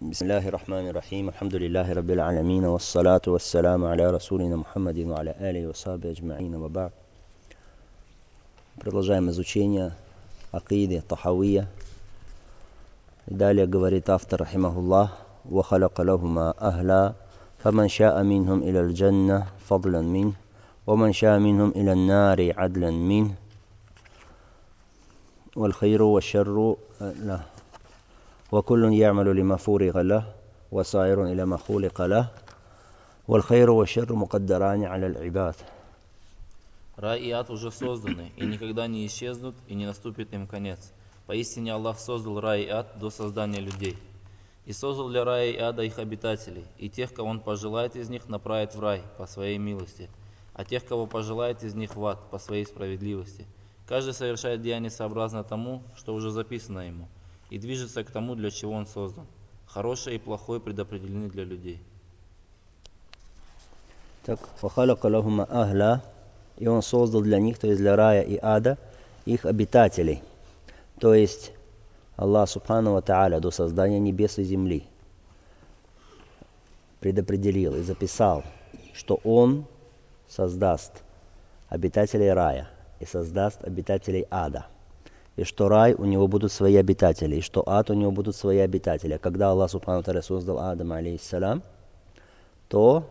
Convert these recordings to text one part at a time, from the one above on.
بسم الله الرحمن الرحيم الحمد لله رب العالمين والصلاة والسلام على رسولنا محمد وعلى آله وصحبه أجمعين وبعد. Продолжаем изучение акиды Тахавия. И далее говорит автор рахимахуллах: وَخَلَقَ لَهُمَا أَهْلًا فَمَنْ شَاءَ مِنْهُمْ إِلَى الْجَنَّةِ فَضْلًا مِنْهُ وَمَنْ شَاءَ مِنْهُمْ إِلَى النَّارِ عَدْلًا مِنْهُ والخير والشر له وكل يعمل لما فرغ له وسائر إلى ما خلق له والخير والشر مقدران على العباد. Рай и ад уже созданы, и никогда не исчезнут, и не наступит им конец. Поистине Аллах создал рай и ад до создания людей. И создал для рая и ада их обитателей, и тех, кого Он пожелает из них, направит в рай по Своей милости, а тех, кого пожелает из них, в ад по Своей справедливости. Каждый совершает деяние сообразно тому, что уже записано ему, и движется к тому, для чего он создан. Хорошее и плохое предопределены для людей. Так, وَخَلَقَ لَهُمَا أَهْلًا, и Он создал для них, то есть для рая и ада, их обитателей. То есть Аллах Субхану ва Тааля до создания небес и земли предопределил и записал, что Он создаст обитателей рая и создаст обитателей ада. И что рай у него будут свои обитатели, и что ад у него будут свои обитатели. А когда Аллах Субхану ва Тааля создал Адама, алейхиссалям, то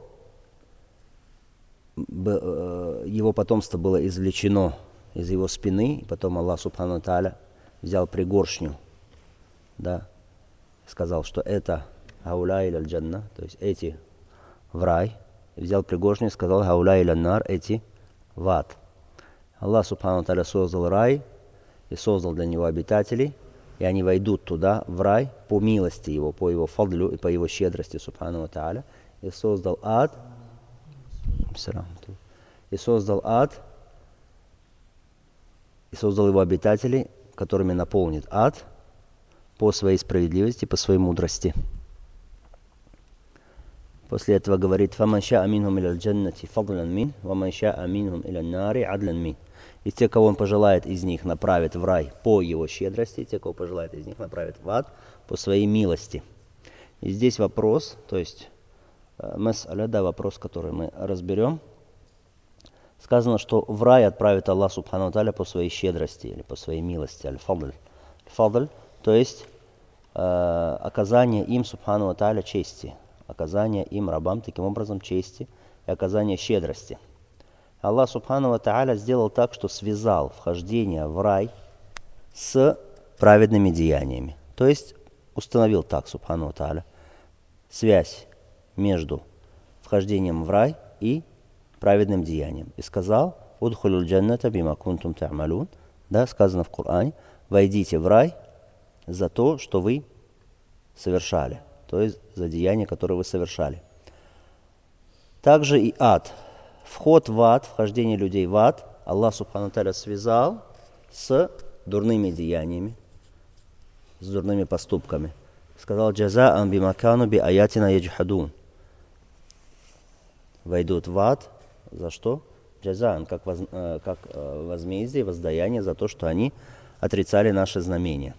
его потомство было извлечено из его спины, и потом Аллах Субхану ва Тааля взял пригоршню, да, сказал, что это хауля иля джанна, то есть эти в рай, и взял пригоршню и сказал хауля иля нар, эти в ад. Аллах Субхану ва Тааля создал рай и создал для него обитателей, и они войдут туда, в рай, по милости его, по его фадлю и по его щедрости, Субхану ва Тааля, и создал ад, и создал его обитателей, которыми наполнит ад по своей справедливости, по своей мудрости. После этого говорит: فَمَنْ شَاءَ مِنْهُمْ إِلَى الْجَنَّةِ فَضْلًا مِنْهُ وَمَنْ شَاءَ مِنْهُمْ إِلَى النَّارِ عَدْلًا مِنْهُ. И те, кого Он пожелает из них, направит в рай по его щедрости, те, кого пожелает из них, направит в ад по своей милости. И здесь вопрос, то есть мас'аля, да, вопрос, который мы разберем. Сказано, что в рай отправит Аллах Субхану ва Тааля по своей щедрости или по своей милости. Аль-фадль. Фадль, то есть оказание им Субхану ва Тааля чести. Оказание им, рабам, таким образом чести и оказание щедрости. Аллах Субхану ва Тааля сделал так, что связал вхождение в рай с праведными деяниями. То есть установил так, Субхану ва Тааля, связь между вхождением в рай и праведным деянием. И сказал: «Удхулюль джанната бима кунтум та'малун». Да, сказано в Коране: «Войдите в рай за то, что вы совершали». То есть за деяния, которые вы совершали. Также и ад. Вход в ад, вхождение людей в ад, Аллах Субхану ва Тааля связал с дурными деяниями, с дурными поступками. Сказал: «Джаза'ан бима кану би аятина яджхадун». Войдут в ад за что? Джаза'ан, как возмездие, воздаяние за то, что они отрицали наши знамения.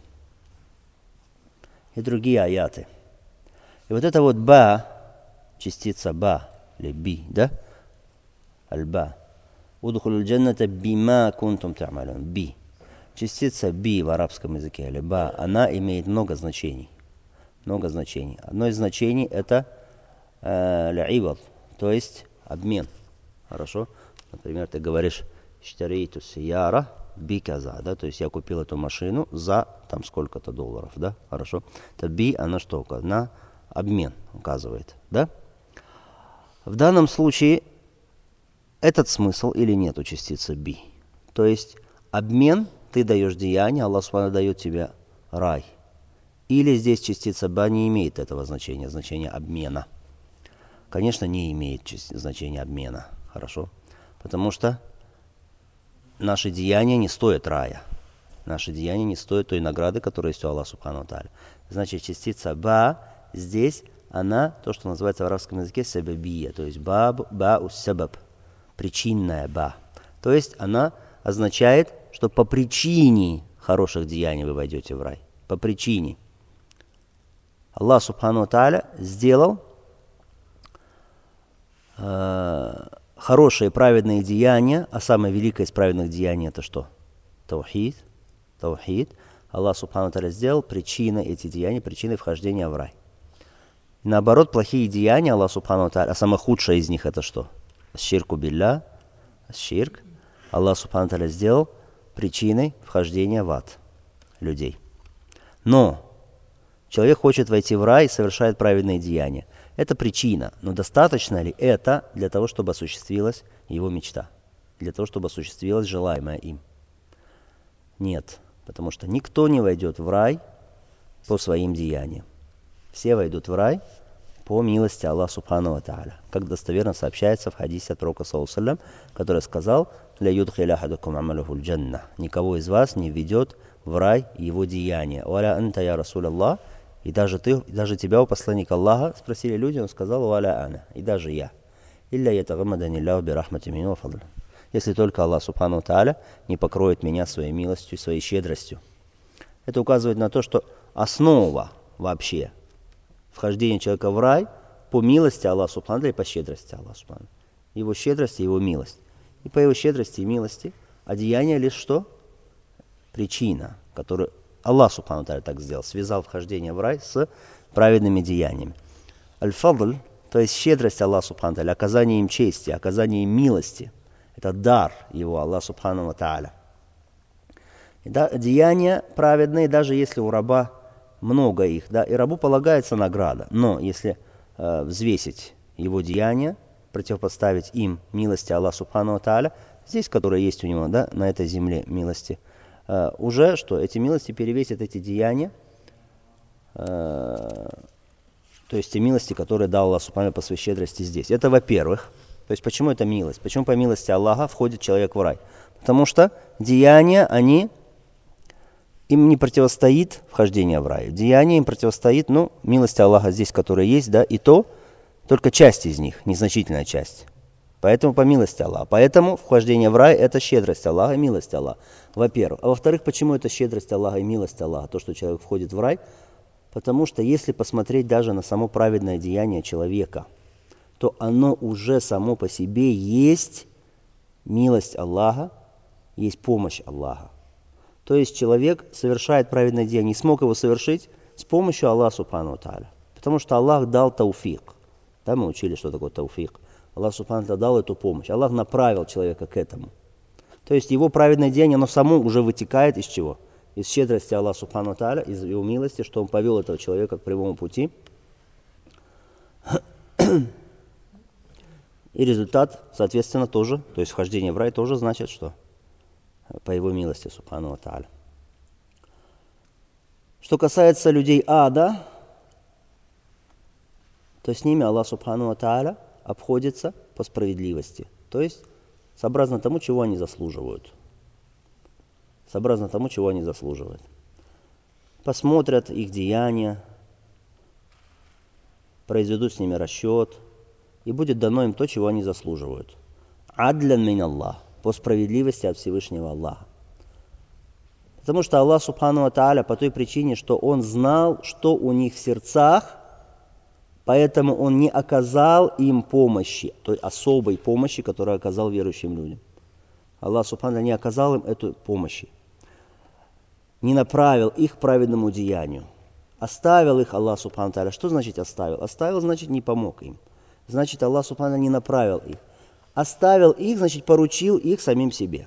И другие аяты. И вот это вот ба, частица ба, или би, да? Аль-ба. Удхулюль джанната бима кунтум та'малун. Би. Частица би в арабском языке, или ба, она имеет много значений. Много значений. Одно из значений это ля-ивад, то есть обмен. Хорошо? Например, ты говоришь «Штариту сияра би каза», да? То есть я купил эту машину за там сколько-то долларов, да? Хорошо? Это би, она что? На обмен указывает, да? В данном случае этот смысл или нет у частицы би. То есть обмен, ты даешь деяние, Аллах Субхану дает тебе рай. Или здесь частица ба не имеет этого значения, значения обмена. Конечно, не имеет значения обмена. Хорошо? Потому что наши деяния не стоят рая. Наши деяния не стоят той награды, которая есть у Аллаха Субхану ва Тааля. Значит, частица ба здесь, она то, что называется в арабском языке сабабия. То есть ба ус-сабаб. Причинная ба. То есть она означает, что по причине хороших деяний вы войдете в рай. По причине. Аллах Субхану Тааля сделал хорошие праведные деяния, а самое великое из праведных деяний это что? Таухид. Аллах Субхану Тааля сделал причиной эти деяния, причиной вхождения в рай. И наоборот, плохие деяния Аллах Субхану Тааля, а самое худшее из них это что? Ширку билля, ширк. Аллах Субхану Тааля сделал причиной вхождения в ад людей. Но человек хочет войти в рай и совершает праведные деяния. Это причина. Но достаточно ли это для того, чтобы осуществилась его мечта? Для того, чтобы осуществилось желаемое им? Нет. Потому что никто не войдет в рай по своим деяниям. Все войдут в рай по милости Аллаха Субхану ва Тааля. Как достоверно сообщается в хадисе от пророка саллаллаху, который сказал: «Ля юдхиля ахадукум амалуху аль-джанна». Никого из вас не введет в рай его деяния. «Валя анта я Расуль Аллах». И даже тебя, о посланник Аллаха, спросили люди, он сказал: «Валя ана». И даже я. «Илля ятагаммадани Аллаху бирахмати мин ва фадл». Если только Аллах Субхану ва Тааля не покроет меня своей милостью, своей щедростью. Это указывает на то, что основа вообще вхождения человека в рай по милости Аллаха Субхану ва Тааля и по щедрости Аллаха Субхану. Его щедрость и его милость. И по его щедрости и милости одеяние лишь что? Причина, которую Аллах Субхану ва Тааля так сделал, связал вхождение в рай с праведными деяниями. Аль-фадл, то есть щедрость Аллаха Субхану ва Тааля, оказание им чести, оказание им милости. Это дар его, Аллах Субхану ва Тааля. Деяния праведные, даже если у раба много их, да, и рабу полагается награда. Но если взвесить его деяния, противопоставить им милости Аллаха Субхану ва Тааля, здесь, которые есть у него, да, на этой земле милости, уже что? Эти милости перевесят эти деяния, то есть те милости, которые дал Аллах Субхану по своей щедрости здесь. Это во-первых. То есть почему это милость? Почему по милости Аллаха входит человек в рай? Потому что деяния, им не противостоит вхождение в рай. Деяния им противостоит, милость Аллаха здесь, которая есть, да, и то, только часть из них, незначительная часть. Поэтому по милости Аллаха. Поэтому вхождение в рай – это щедрость Аллаха и милость Аллаха. Во-первых. А во-вторых, почему это щедрость Аллаха и милость Аллаха, то, что человек входит в рай? Потому что если посмотреть даже на само праведное деяние человека, то оно уже само по себе есть милость Аллаха, есть помощь Аллаха. То есть человек совершает праведное деяние, не смог его совершить с помощью Аллаха Субхану ва Тааля. Потому что Аллах дал тауфик. Да, мы учили, что такое тауфик. Аллах Субхану ва Тааля дал эту помощь. Аллах направил человека к этому. То есть его праведное деяние, оно само уже вытекает из чего? Из щедрости Аллаха Субхану ва Тааля, из его милости, что он повел этого человека к прямому пути. И результат, соответственно, тоже, то есть вхождение в рай тоже значит, что по его милости, Субхану ва Тааля. Что касается людей ада, то с ними Аллах Субхану ва Тааля обходится по справедливости. То есть, сообразно тому, чего они заслуживают. Сообразно тому, чего они заслуживают. Посмотрят их деяния, произведут с ними расчет, и будет дано им то, чего они заслуживают. Адлян мин Аллах, по справедливости от Всевышнего Аллаха. Потому что Аллах Субхану ва Тааля по той причине, что Он знал, что у них в сердцах, поэтому Он не оказал им помощи, той особой помощи, которую оказал верующим людям. Аллах Субхану ва Тааля не оказал им эту помощи. Не направил их к праведному деянию. Оставил их Аллах Субхану ва Тааля. Что значит оставил? Оставил, значит, не помог им. Значит, Аллах Субхану ва Тааля не направил их. Оставил их, значит, поручил их самим себе.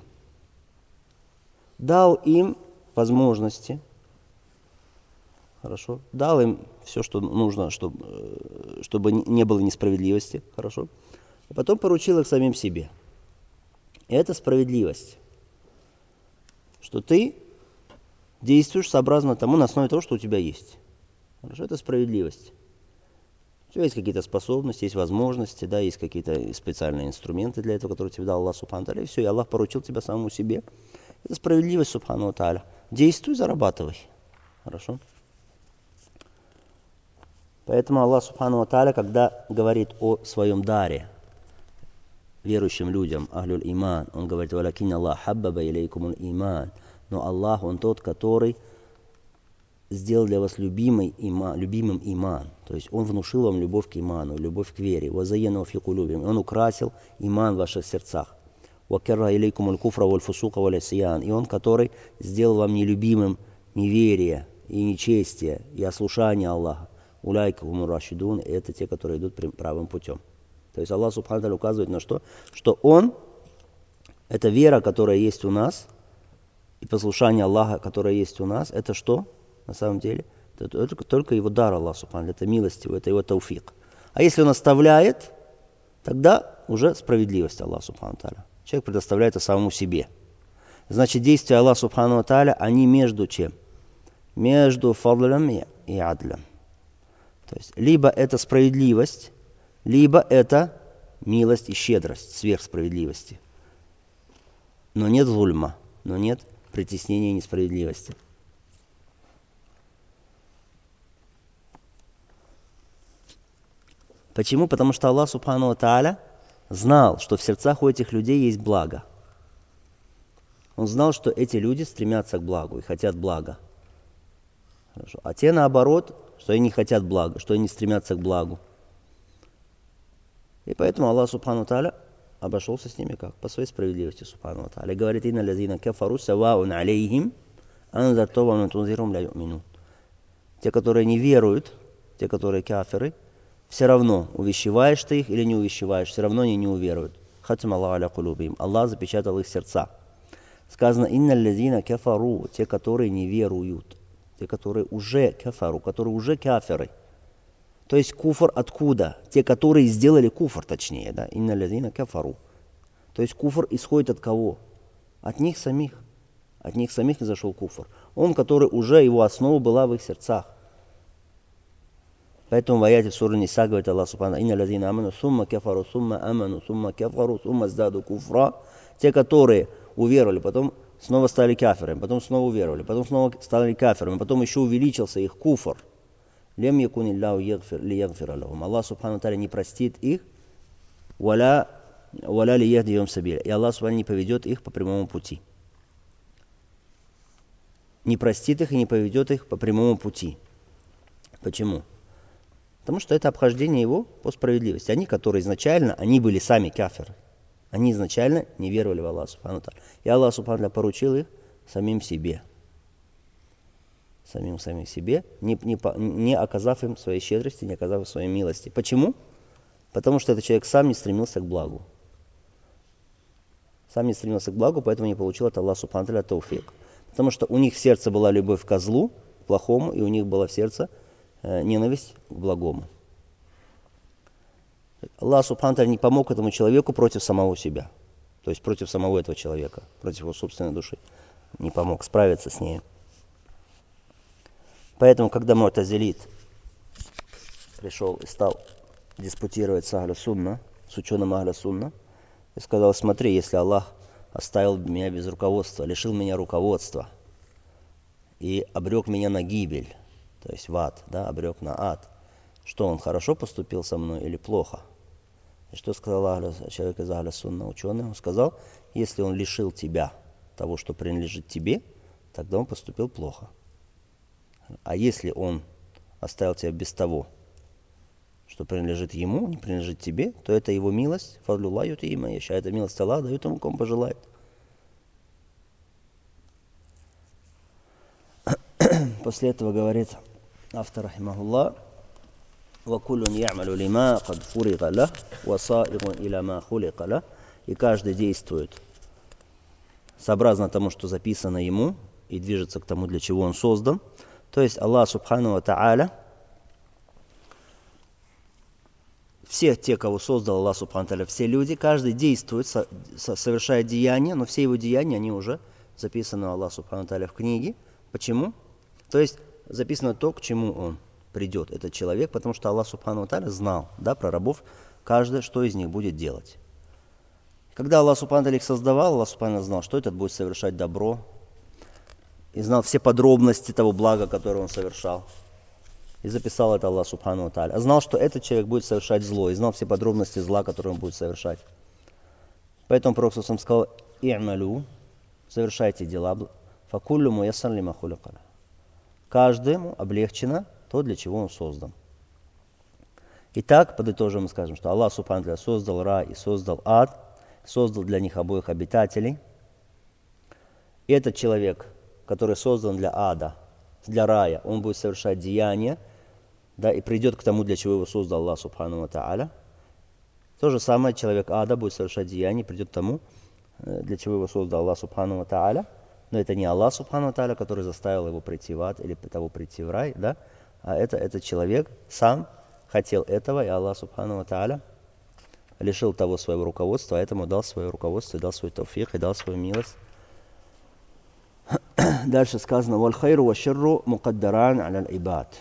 Дал им возможности. Хорошо. Дал им все, что нужно, чтобы не было несправедливости. Хорошо. А потом поручил их самим себе. И это справедливость. Что ты действуешь сообразно тому, на основе того, что у тебя есть. Хорошо. Это справедливость. У тебя есть какие-то способности, есть возможности, да, есть какие-то специальные инструменты для этого, которые тебе дал Аллах Субхану ва Тааля. И все, и Аллах поручил тебя самому себе. Это справедливость Субхану ва Тааля. Действуй, зарабатывай. Хорошо? Поэтому Аллах Субхану ва Тааля, когда говорит о своем даре верующим людям, ахлюль иман, Он говорит: «Валякин Аллах хаббаба илейкумуль иман». Но Аллах, Он тот, который сделал для вас любимым иман. То есть Он внушил вам любовь к иману, любовь к вере. وَزَيَّنَهُ فِي قُلُوبِهِمْ. Он украсил иман в ваших сердцах. وَكَرَّهَ إِلَيْكُمُ الْكُفْرَ وَالْفُسُوقَ وَالْعِصْيَانَ. И Он, который сделал вам нелюбимым неверие и нечестие, и ослушание Аллаха. «Уляйка хумур рашидун» — это те, которые идут правым путем. То есть Аллах Субхану ва Тааля указывает на что? Что Он, это вера, которая есть у нас, и послушание Аллаха, которое есть у нас, это что? На самом деле, это только Его дар, Аллах Субхану ва Тааля, это милость Его, это Его тауфик. А если Он оставляет, тогда уже справедливость Аллаха Субхану ва Тааля. Человек предоставляет это самому себе. Значит, действия Аллаха Субхану ва Тааля, они между чем? Между фадлем и адлем. То есть, либо это справедливость, либо это милость и щедрость, сверхсправедливости. Но нет зульма, но нет притеснения и несправедливости. Почему? Потому что Аллах Субхану ва Тааля знал, что в сердцах у этих людей есть благо. Он знал, что эти люди стремятся к благу и хотят блага. Хорошо. А те наоборот, что они не хотят блага, что они стремятся к благу. И поэтому Аллах Субхану ва Тааля обошелся с ними как? По своей справедливости Субхану ва Тааля. И говорит: «Инна лазина кафару саваун алейхим анзартовам натунзирум ля юминун». Те, которые не веруют, те, которые кафиры, все равно, увещеваешь ты их или не увещеваешь, все равно они не уверуют. Хатам Аллаху аля кулубихим. Аллах запечатал их сердца. Сказано: «Инна лазина кафару», те, которые не веруют, те, которые уже кафару, которые уже кафиры. То есть куфр откуда? Те, которые сделали куфр, точнее, да? Инна лазина кафару. То есть куфр исходит от кого? От них самих. От них самих не зашел куфр. Он, который уже, его основа была в их сердцах. Поэтому в аяте сура Ниса говорит Аллах Субхану: «Инна лазина аману сумма кафару, сумма аману, сумма кафару, сумма сдаду куфра». Те, которые уверовали, потом снова стали кафирами, потом снова уверовали, потом снова стали кафирами, потом еще увеличился их куфр. Лем якун иллаху лиягфира лахум. Аллах Субхану ва Тааля не простит их, валя лияхдиюм сабиля. И Аллах Субхану не поведет их по прямому пути. Не простит их и не поведет их по прямому пути. Почему? Потому что это обхождение его по справедливости. Они, которые изначально, они были сами кафиры. Они изначально не веровали в Аллаха Субхану ва Тааля. И Аллах Субхану ва Тааля поручил их самим себе. Самим себе, не оказав им своей щедрости, не оказав им своей милости. Почему? Потому что этот человек сам не стремился к благу. Сам не стремился к благу, поэтому не получил от Аллаха Субхану ва Тааля тауфик. Потому что у них в сердце была любовь к злу, к плохому, и у них была в сердце ненависть к благому. Аллах Субхану ва Тааля не помог этому человеку против самого себя. То есть против самого этого человека, против его собственной души. Не помог справиться с ней. Поэтому, когда Му'тазилит пришел и стал диспутировать с Ахлю Сунна, с ученым Ахлю Сунна, и сказал: смотри, если Аллах оставил меня без руководства, лишил меня руководства и обрек меня на гибель, то есть в ад, да, обрек на ад, что он хорошо поступил со мной или плохо? И что сказал человек из Ахлю Сунна, ученый? Он сказал: если он лишил тебя того, что принадлежит тебе, тогда он поступил плохо. А если он оставил тебя без того, что принадлежит ему, не принадлежит тебе, то это его милость, фадлюллах юти ман яша, это милость Аллаха дает ему, кому пожелает. После этого говорит автор рахимахуллах: «Вакуллун я'малу лима кад фурига лах, ва саирун иля ма хулика лах». И каждый действует сообразно тому, что записано ему, и движется к тому, для чего он создан. То есть Аллах Субхану ва Тааля, все те, кого создал Аллах Субхану ва Тааля, все люди, каждый действует, совершает деяния, но все его деяния, они уже записаны у Аллаха Субхану ва Тааля в книге. Почему? То есть записано то, к чему он придет, этот человек, потому что Аллах Субхану ва Тааля знал, да, про рабов, каждый, что из них будет делать. Когда Аллах Субхану ва Тааля их создавал, Аллах Субхану ва Тааля знал, что этот будет совершать добро, и знал все подробности того блага, которое он совершал. И записал это Аллах Субхану ва Тааля. А знал, что этот человек будет совершать зло, и знал все подробности зла, которые он будет совершать. Поэтому Пророк сам сказал: «И'малю», совершайте дела, факуллю муяссар лима хулика лах. Каждому облегчено то, для чего он создан. Итак, подытожим и скажем, что Аллах Субхану ва Тааля создал рай и создал ад, создал для них обоих обитателей. И этот человек, который создан для ада, для рая, он будет совершать деяния, да, и придет к тому, для чего его создал Аллах Субхану ва Тааля. То же самое человек ада будет совершать деяния, придет к тому, для чего его создал Аллах Субхану ва Тааля. Но это не Аллах Субхану ва Тааля, который заставил его прийти в ад или того прийти в рай, да? А этот человек сам хотел этого, и Аллах Субхану ва Тааля лишил того своего руководства, поэтому дал свое руководство, дал свой тауфик, и дал свою милость. Дальше сказано: «Валь хайру ва шарру мукаддаран аля аль-ибад».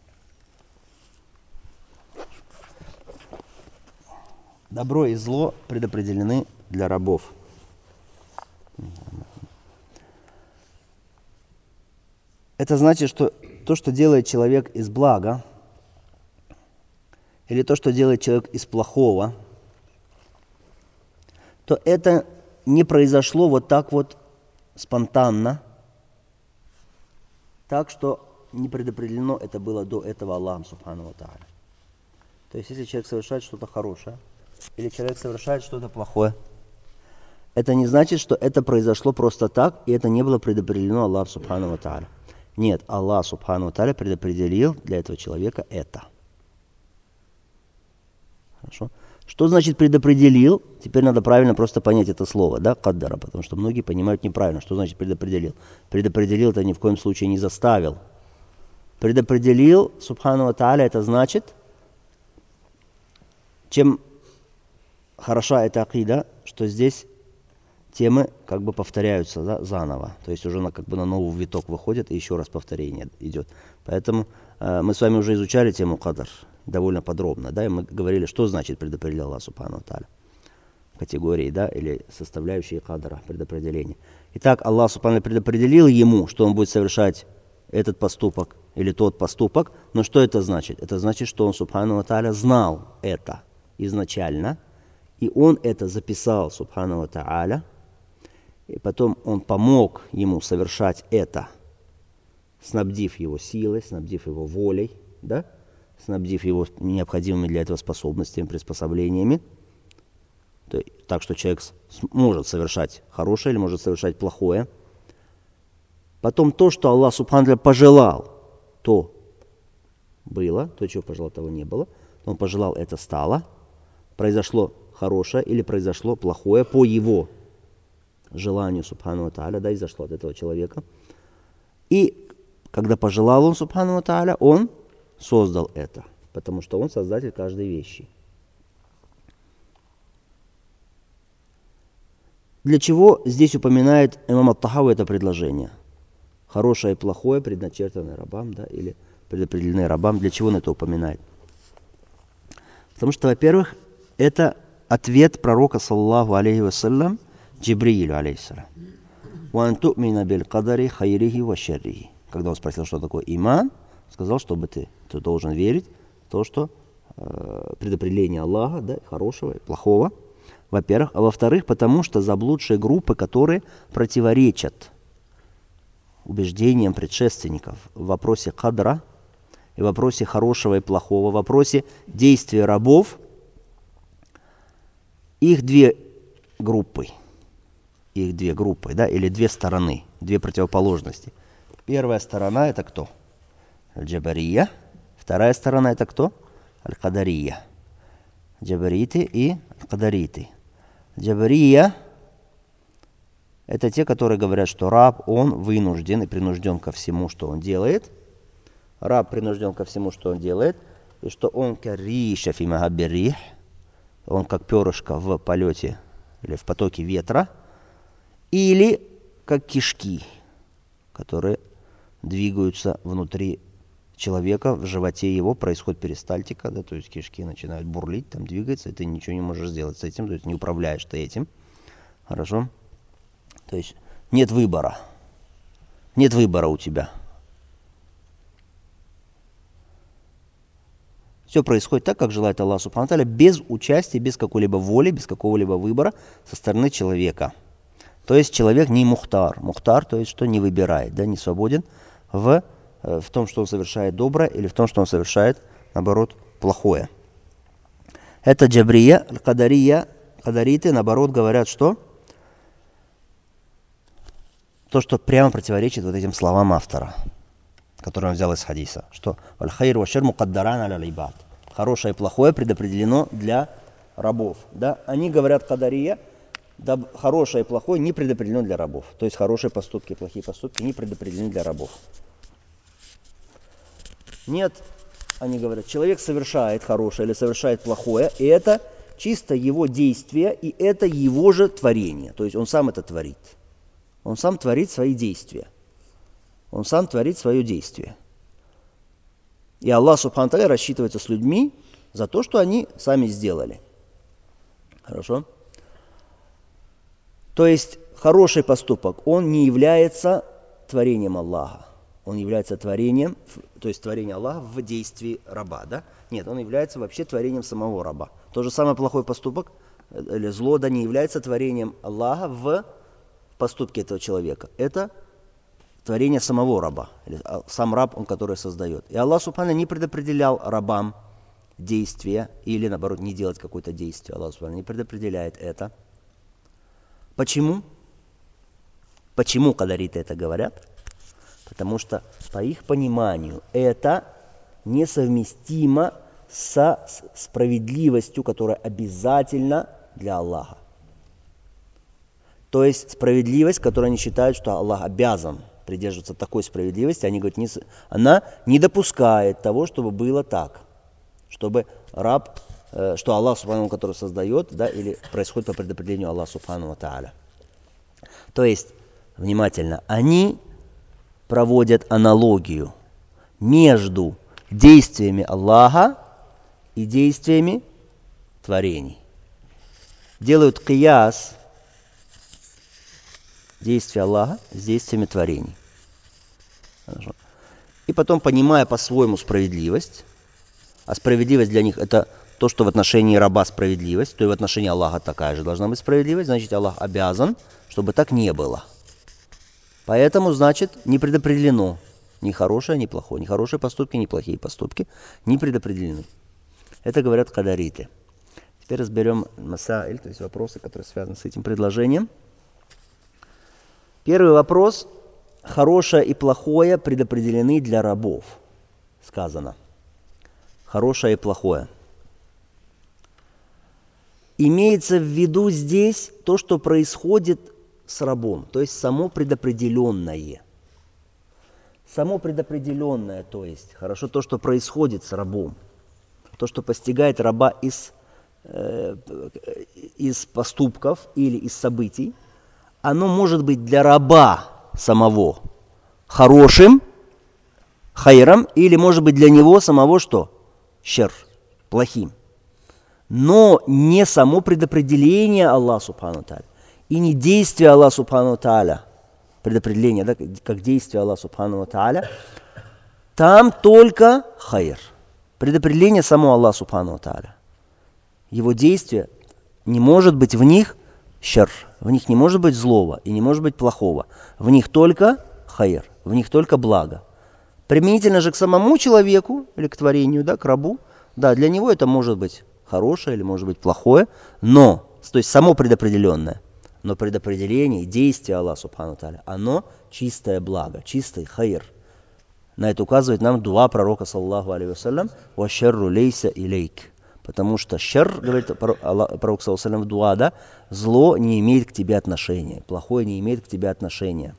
Добро и зло предопределены для рабов. Это значит, что то, что делает человек из блага, или то, что делает человек из плохого, то это не произошло вот так вот спонтанно, так что не предопределено это было до этого Аллахом Субхану ва Тааля. То есть, если человек совершает что-то хорошее, или человек совершает что-то плохое, это не значит, что это произошло просто так, и это не было предопределено Аллахом Субхану ва Тааля. Нет, Аллах Субхану ва Тааля предопределил для этого человека это. Хорошо? Что значит предопределил? Теперь надо правильно просто понять это слово, да, каддара, потому что многие понимают неправильно, что значит предопределил. Предопределил — это ни в коем случае не заставил. Предопределил Субхану ва Тааля — это значит, чем хороша эта акида, что здесь темы как бы повторяются, да, заново. То есть уже как бы на новый виток выходит, и еще раз повторение идет. Поэтому мы с вами уже изучали тему кадар довольно подробно, да, и мы говорили, что значит предопределил Аллах Субхану ва Тааля. Категории, да, или составляющие кадара, предопределения. Итак, Аллах Субхану ва Тааля предопределил ему, что он будет совершать этот поступок или тот поступок. Но что это значит? Это значит, что он, Субхану ва Тааля, знал это изначально, и он это записал, Субхану ва Тааля, и потом он помог ему совершать это, снабдив его силой, снабдив его волей, да? Снабдив его необходимыми для этого способностями, приспособлениями. Так что человек может совершать хорошее или может совершать плохое. Потом то, что Аллах Субхану ва Тааля пожелал, то было, то, чего пожелал, того не было. Он пожелал, это стало. Произошло хорошее или произошло плохое по его желанию Субхану ва Тааля, да, изошло от этого человека. И когда пожелал он Субхану ва Тааля, он создал это, потому что он создатель каждой вещи. Для чего здесь упоминает имам ат-Тахави это предложение? Хорошее и плохое предначертаны рабам, да, или предопределены рабам. Для чего он это упоминает? Потому что, во-первых, это ответ пророка, саллаллаху алейхи вассалям, Джибриилю алейхиссалям. «Ва ан ту'мина биль кадари хайрихи ва шаррихи». Когда он спросил, что такое иман, сказал, чтобы ты должен верить в то, что предопределение Аллаха, да, хорошего и плохого, во-первых. А во-вторых, потому что заблудшие группы, которые противоречат убеждениям предшественников в вопросе кадра, и в вопросе хорошего и плохого, в вопросе действия рабов, их две группы, да, или две стороны, две противоположности. Первая сторона — это кто? Аль-Джабария. Вторая сторона — это кто? Аль-Кадария. Джабариты и Аль-Кадариты. Джабария — это те, которые говорят, что раб, он вынужден и принужден ко всему, что он делает. Раб принужден ко всему, что он делает, и что он кариша фи махаббирих, он как перышко в полете или в потоке ветра, или как кишки, которые двигаются внутри человека, в животе его происходит перистальтика, да, то есть кишки начинают бурлить, там двигаться, и ты ничего не можешь сделать с этим, то есть не управляешь ты этим. Хорошо? То есть нет выбора. Нет выбора у тебя. Все происходит так, как желает Аллах Субхану ва Тааля, без участия, без какой-либо воли, без какого-либо выбора со стороны человека. То есть человек не мухтар. Мухтар, то есть что не выбирает, да, не свободен в в том, что он совершает доброе, или в том, что он совершает, наоборот, плохое. Это джабрия, кадария, кадариты, наоборот, говорят, что? То, что прямо противоречит вот этим словам автора, который он взял из хадиса, что «Валь-хайр ва-шар мукаддаран аля-либад». Хорошее и плохое предопределено для рабов. Да? Они говорят кадария, да, хорошее и плохое не предопределено для рабов. То есть хорошие поступки и плохие поступки не предопределены для рабов. Нет, они говорят, человек совершает хорошее или совершает плохое, и это чисто его действие, и это его же творение. То есть он сам это творит. Он сам творит свои действия. Он сам творит свое действие. И Аллах Субхану ва Тааля рассчитывается с людьми за то, что они сами сделали. Хорошо? То есть хороший поступок, он не является творением Аллаха. Он является творением, то есть творение Аллаха в действии раба. Да? Нет, он является вообще творением самого раба. То же самое плохой поступок или зло, да, не является творением Аллаха в поступке этого человека. Это творение самого раба. Или сам раб, он который создает. И Аллах Субхану не предопределял рабам действия или, наоборот, не делать какое-то действие. Аллах Субхану не предопределяет это. Почему? Почему кадариты это говорят? Потому что, по их пониманию, это несовместимо со справедливостью, которая обязательна для Аллаха. То есть справедливость, которую они считают, что Аллах обязан придерживаться такой справедливости, они говорят, она не допускает того, чтобы было так. Чтобы раб, что Аллах Субхану, который создает, да, или происходит по предопределению Аллаха Субхану ва Тааля. То есть, внимательно, они проводят аналогию между действиями Аллаха и действиями творений. Делают кияс действия Аллаха с действиями творений. Хорошо. И потом, понимая по-своему справедливость, а справедливость для них это то, что в отношении раба справедливость, то и в отношении Аллаха такая же должна быть справедливость, значит Аллах обязан, чтобы так не было. Поэтому, значит, не предопределено ни хорошее, ни плохое, ни хорошие поступки, ни плохие поступки не предопределены. Это говорят кадариты. Теперь разберем масаиль, то есть вопросы, которые связаны с этим предложением. Первый вопрос. Хорошее и плохое предопределены для рабов. Сказано. Хорошее и плохое. Имеется в виду здесь то, что происходит с рабом, то есть само предопределенное. Само предопределенное, то есть, хорошо, то, что происходит с рабом, то, что постигает раба из поступков или из событий, оно может быть для раба самого хорошим, хайром, или может быть для него самого что? Шер, плохим. Но не само предопределение Аллаха Субхану ва Тааля. И не действие Аллаха Субхану ва Тааля, предопределение, да, как действие Аллаха Субхану ва Тааля, там только хайр. Предопределение само Аллаха Субхану ва Тааля. Его действие, не может быть в них шар, в них не может быть злого и не может быть плохого. В них только хайр, в них только благо. Применительно же к самому человеку или к творению, да, к рабу, да, для него это может быть хорошее или может быть плохое, но, то есть само предопределенное, но предопределение и действие Аллаха Субхану ва Тааля, оно чистое благо, чистый хайр. На это указывает нам дуа пророка, саллаллаху алейхи вассалям, «Ва шарру лейса илейк». Потому что шар, говорит пророк, саллаллаху алейхи вассалям, в дуа, да, зло не имеет к тебе отношения, плохое не имеет к тебе отношения.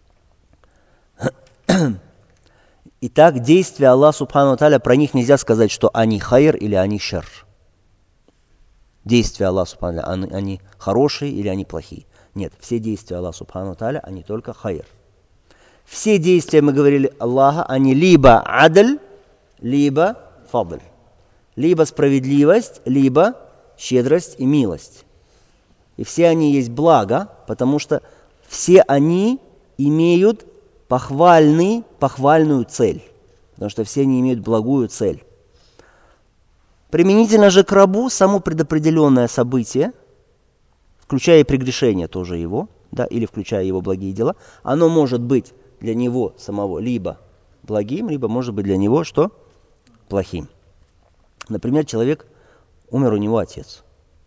Итак, действия Аллаха Субхану ва Тааля, про них нельзя сказать, что они хайр или они шар. Действия Аллаха Субхану ва Тааля, они хорошие или они плохие. Нет, все действия Аллаха Субхану ва Тааля, они только хайр. Все действия, мы говорили, Аллаха, они либо адль, либо фадль. Либо справедливость, либо щедрость и милость. И все они есть благо, потому что все они имеют похвальную цель. Потому что все они имеют благую цель. Применительно же к рабу само предопределенное событие, включая и прегрешение тоже его, да, или включая его благие дела, оно может быть для него самого либо благим, либо может быть для него что? Плохим. Например, человек, умер у него отец.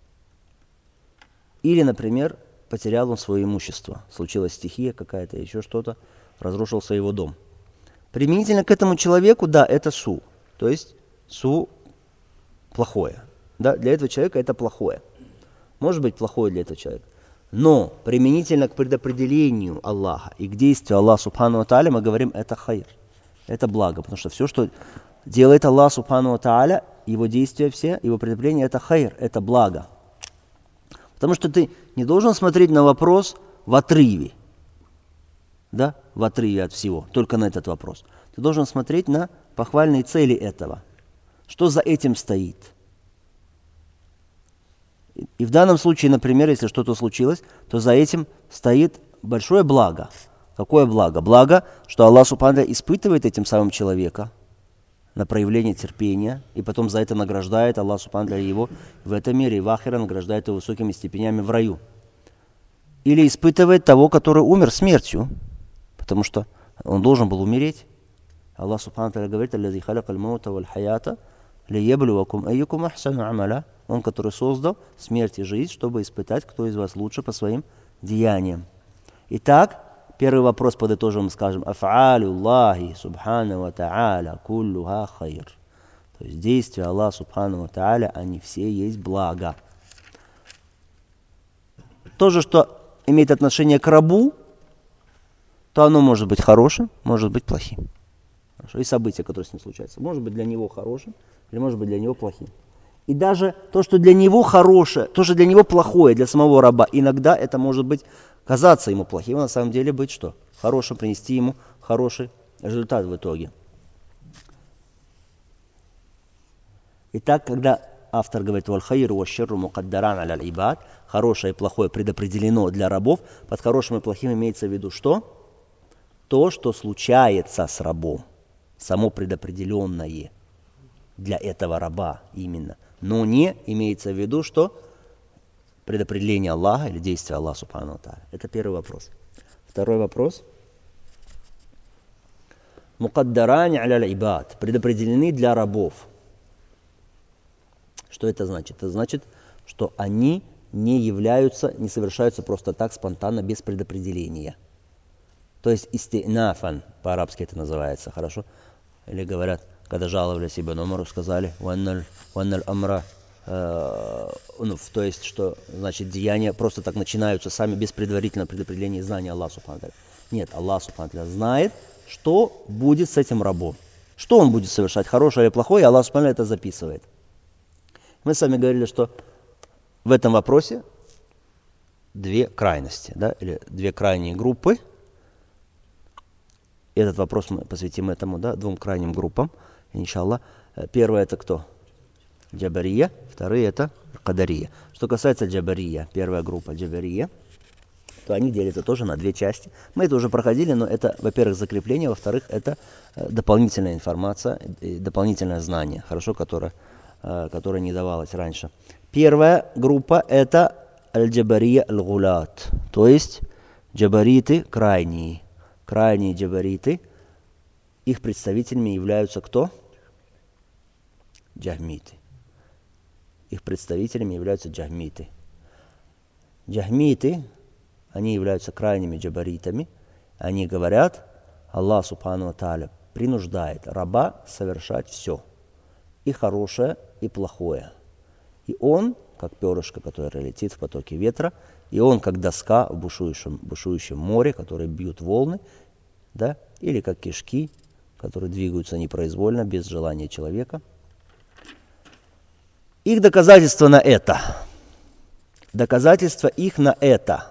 Или, например, потерял он свое имущество. Случилась стихия какая-то, еще что-то, разрушился его дом. Применительно к этому человеку, да, это су. То есть су плохое. Да, для этого человека это плохое. Может быть плохое для этого человека. Но применительно к предопределению Аллаха и к действию Аллаха Субхану ва Тааля мы говорим, это хайр. Это благо. Потому что все, что делает Аллах Субхану ва Тааля, его действия все, его предопределения, это хайр, это благо. Потому что ты не должен смотреть на вопрос в отрыве. Да? В отрыве от всего. Только на этот вопрос. Ты должен смотреть на похвальные цели этого. Что за этим стоит. И в данном случае, например, если что-то случилось, то за этим стоит большое благо. Какое благо? Благо, что Аллах Субхану испытывает этим самым человека на проявление терпения, и потом за это награждает Аллах Субхану его в этом мире, и в ахире награждает его высокими степенями в раю. Или испытывает того, который умер смертью, потому что он должен был умереть. Аллах Субхану говорит, «Аллази халакал маута валь хаята лияблювакум айюкум ахсану амаля». Он, который создал смерть и жизнь, чтобы испытать, кто из вас лучше по своим деяниям. Итак, первый вопрос подытожим, скажем, «Аф'алю Аллахи субхану ва та'аля куллуха хайр». То есть действия Аллаха субхану ва та'аля, они все есть благо. То же, что имеет отношение к рабу, то оно может быть хорошим, может быть плохим. Хорошо? И события, которые с ним случаются, может быть для него хорошим, или может быть для него плохим. И даже то, что для него хорошее, то, что для него плохое, для самого раба, иногда это может быть казаться ему плохим, а на самом деле быть что? Хорошим, принести ему хороший результат в итоге. Итак, когда автор говорит «Валь хайру ва ширру мукаддаран аля ибад», хорошее и плохое предопределено для рабов, под хорошим и плохим имеется в виду что? То, что случается с рабом, само предопределенное для этого раба именно. Но не имеется в виду, что предопределение Аллаха или действие Аллаха Субхану ва Тааля. Это первый вопрос. Второй вопрос. Мукаддарани аля ибад. Предопределены для рабов. Что это значит? Это значит, что они не являются, не совершаются просто так, спонтанно, без предопределения. То есть истинафан, по-арабски это называется, хорошо? Или говорят, когда жаловались Ибн Умару, сказали, «Ванналь амра», то есть, что значит деяния просто так начинаются сами без предварительного предопределения и знания Аллаха Субхану ва Тааля. Нет, Аллах Субхану ва Тааля знает, что будет с этим рабом. Что он будет совершать, хорошее или плохое, и Аллах Субхану ва Тааля это записывает. Мы с вами говорили, что в этом вопросе две крайности, да, или две крайние группы. Этот вопрос мы посвятим этому, да, двум крайним группам, иншаллах. Первое это кто? Джабария, вторые это Кадария. Что касается Джабария, первая группа Джабария, то они делятся тоже на две части. Мы это уже проходили, но это, во-первых, закрепление, во-вторых, это дополнительная информация, дополнительное знание, хорошо, которое не давалось раньше. Первая группа это Аль-Джабария Аль-Гулат, то есть джабариты крайние. Крайние джабариты, их представителями являются кто? Джахмиты. Их представителями являются джахмиты. Джахмиты, они являются крайними джабаритами. Они говорят, Аллах Субхану ва Тааля принуждает раба совершать все. И хорошее, и плохое. И он, как перышко, которое летит в потоке ветра, и он, как доска в бушующем море, которые бьют волны, да, или как кишки, которые двигаются непроизвольно, без желания человека. Их доказательство на это. Доказательство их на это.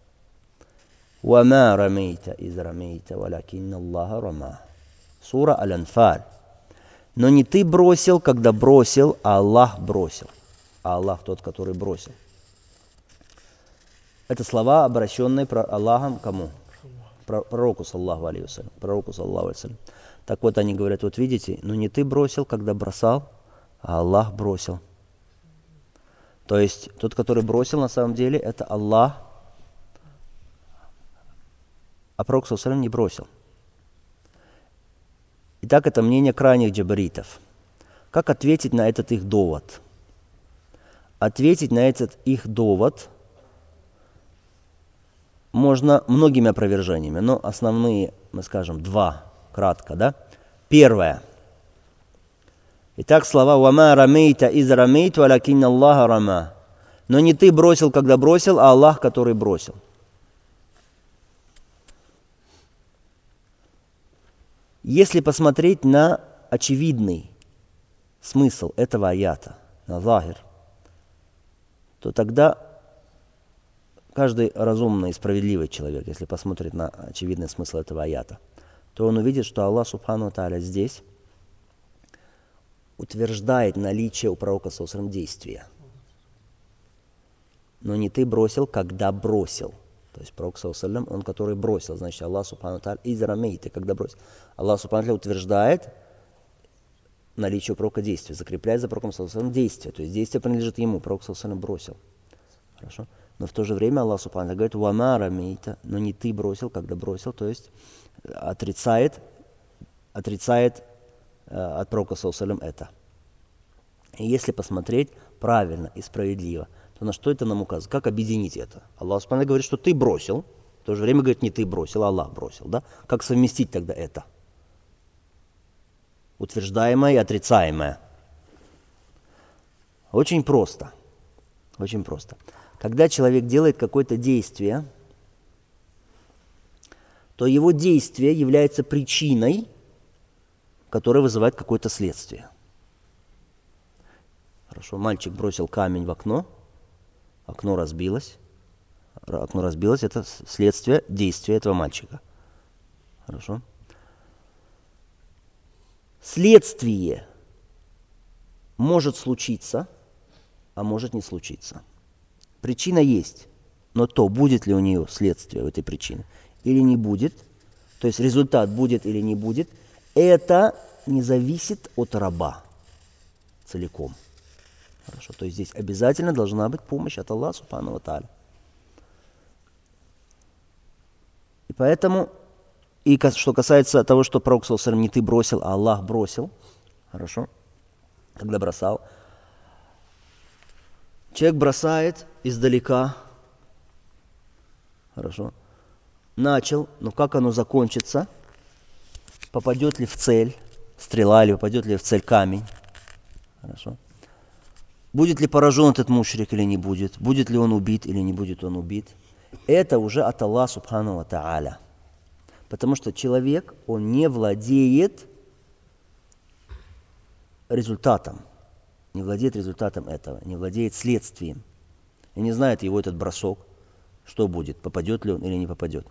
وَمَا رَمَيْتَ إِذْ رَمَيْتَ وَلَكِنَّ اللَّهَ رَمَى. Сура Аль-Анфаль. Но не ты бросил, когда бросил, а Аллах бросил. А Аллах тот, который бросил. Это слова, обращенные Аллахом кому? Пророку, саллаху алейхи вассалям. Пророку, саллаху алейхи вассалям. Так вот они говорят, вот видите, но не ты бросил, когда бросал, а Аллах бросил. То есть тот, который бросил, на самом деле, это Аллах. А пророк, саллаху алейхи вассалям, не бросил. Итак, это мнение крайних джабаритов. Как ответить на этот их довод? Ответить на этот их довод можно многими опровержениями, но основные, мы скажем, два, кратко, да? Первое. Итак, слова «Вама рамейта из рамейт, валякинна Аллаха рама». Но не ты бросил, когда бросил, а Аллах, который бросил. Если посмотреть на очевидный смысл этого аята, на захир, то тогда каждый разумный и справедливый человек, если посмотрит на очевидный смысл этого аята, то он увидит, что Аллах Субхану ва Тааля здесь утверждает наличие у пророка ﷺ действия. Но не ты бросил, когда бросил. То есть пророк ﷺ, он который бросил, значит Аллах Субхану ва Тааля из рамейты, когда бросил. Аллах Субхану ва Тааля утверждает наличие у пророка действия, закрепляет за пророком ﷺ действие. То есть действие принадлежит ему, пророк ﷺ бросил. Хорошо? Но в то же время Аллах Субхану ва Тааля говорит «Вама рамейта», но не ты бросил, когда бросил, то есть отрицает от пророка ﷺ это. И если посмотреть правильно и справедливо, то на что это нам указывает? Как объединить это? Аллах Субхану говорит, что ты бросил, в то же время говорит, не ты бросил, а Аллах бросил. Да? Как совместить тогда это? Утверждаемое и отрицаемое. Очень просто. Очень просто. Когда человек делает какое-то действие, то его действие является причиной, которая вызывает какое-то следствие. Хорошо, мальчик бросил камень в окно, окно разбилось, это следствие действия этого мальчика. Хорошо. Следствие может случиться, а может не случиться. Причина есть, но то, будет ли у нее следствие у этой причины или не будет, то есть результат будет или не будет, это не зависит от раба целиком. Хорошо, то есть здесь обязательно должна быть помощь от Аллаха Субхану ва Тааля. И поэтому, что касается того, что пророк ﷺ не ты бросил, а Аллах бросил, хорошо, когда бросал, человек бросает издалека, хорошо, начал, но как оно закончится, попадет ли в цель стрела или попадет ли в цель камень, хорошо. Будет ли поражен этот мушрик или не будет ли он убит или не будет он убит, это уже от Аллаха Субхану ва Тааля. Потому что человек, он не владеет результатом, этого, не владеет следствием. И не знает его этот бросок, что будет, попадет ли он или не попадет.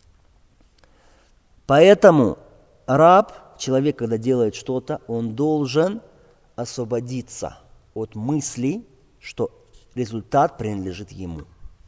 Поэтому раб, человек, когда делает что-то, он должен освободиться от мысли, что результат принадлежит ему.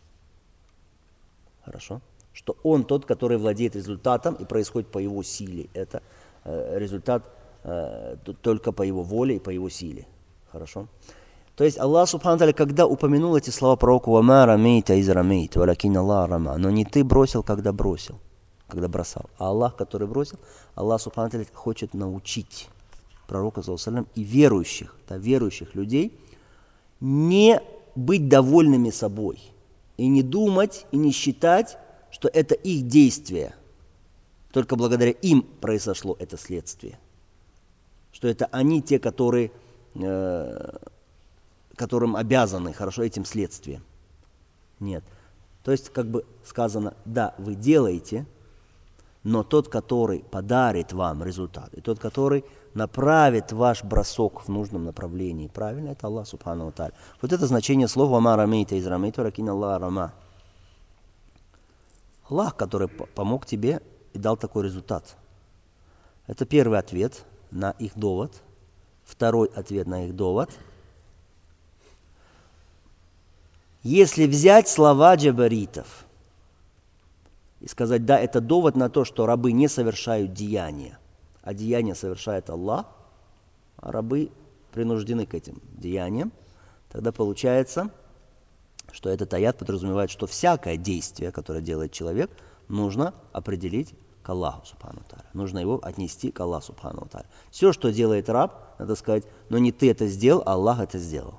Хорошо? Что он тот, который владеет результатом, и происходит по его силе. Это результат только по его воле и по его силе. Хорошо? То есть Аллах Субхану ва Тааля, когда упомянул эти слова пророку «Вама рамейта из рамейт, валякин Аллах рама», но не ты бросил, когда бросил, когда бросал, а Аллах, который бросил, Аллах Субхану ва Тааля хочет научить пророка ﷺ и верующих людей не быть довольными собой и не думать и не считать, что это их действие. Только благодаря им произошло это следствие. Что это они те, которым обязаны хорошо этим следствием. Нет. То есть, как бы сказано, да, вы делаете, но тот, который подарит вам результат, и тот, который направит ваш бросок в нужном направлении, правильно, это Аллах Субхану ва Тааля. Вот это значение слова «Вама рамейта из рамейта, валякин Аллах рама». Аллах, который помог тебе и дал такой результат. Это первый ответ на их довод. Второй ответ на их довод. Если взять слова джабаритов и сказать, да, это довод на то, что рабы не совершают деяния, а деяния совершает Аллах, а рабы принуждены к этим деяниям, тогда получается, что этот аят подразумевает, что всякое действие, которое делает человек, нужно определить к Аллаху Субхану Тааля. Нужно его отнести к Аллаху Субхану Тааля. Все, что делает раб, надо сказать, но не ты это сделал, а Аллах это сделал.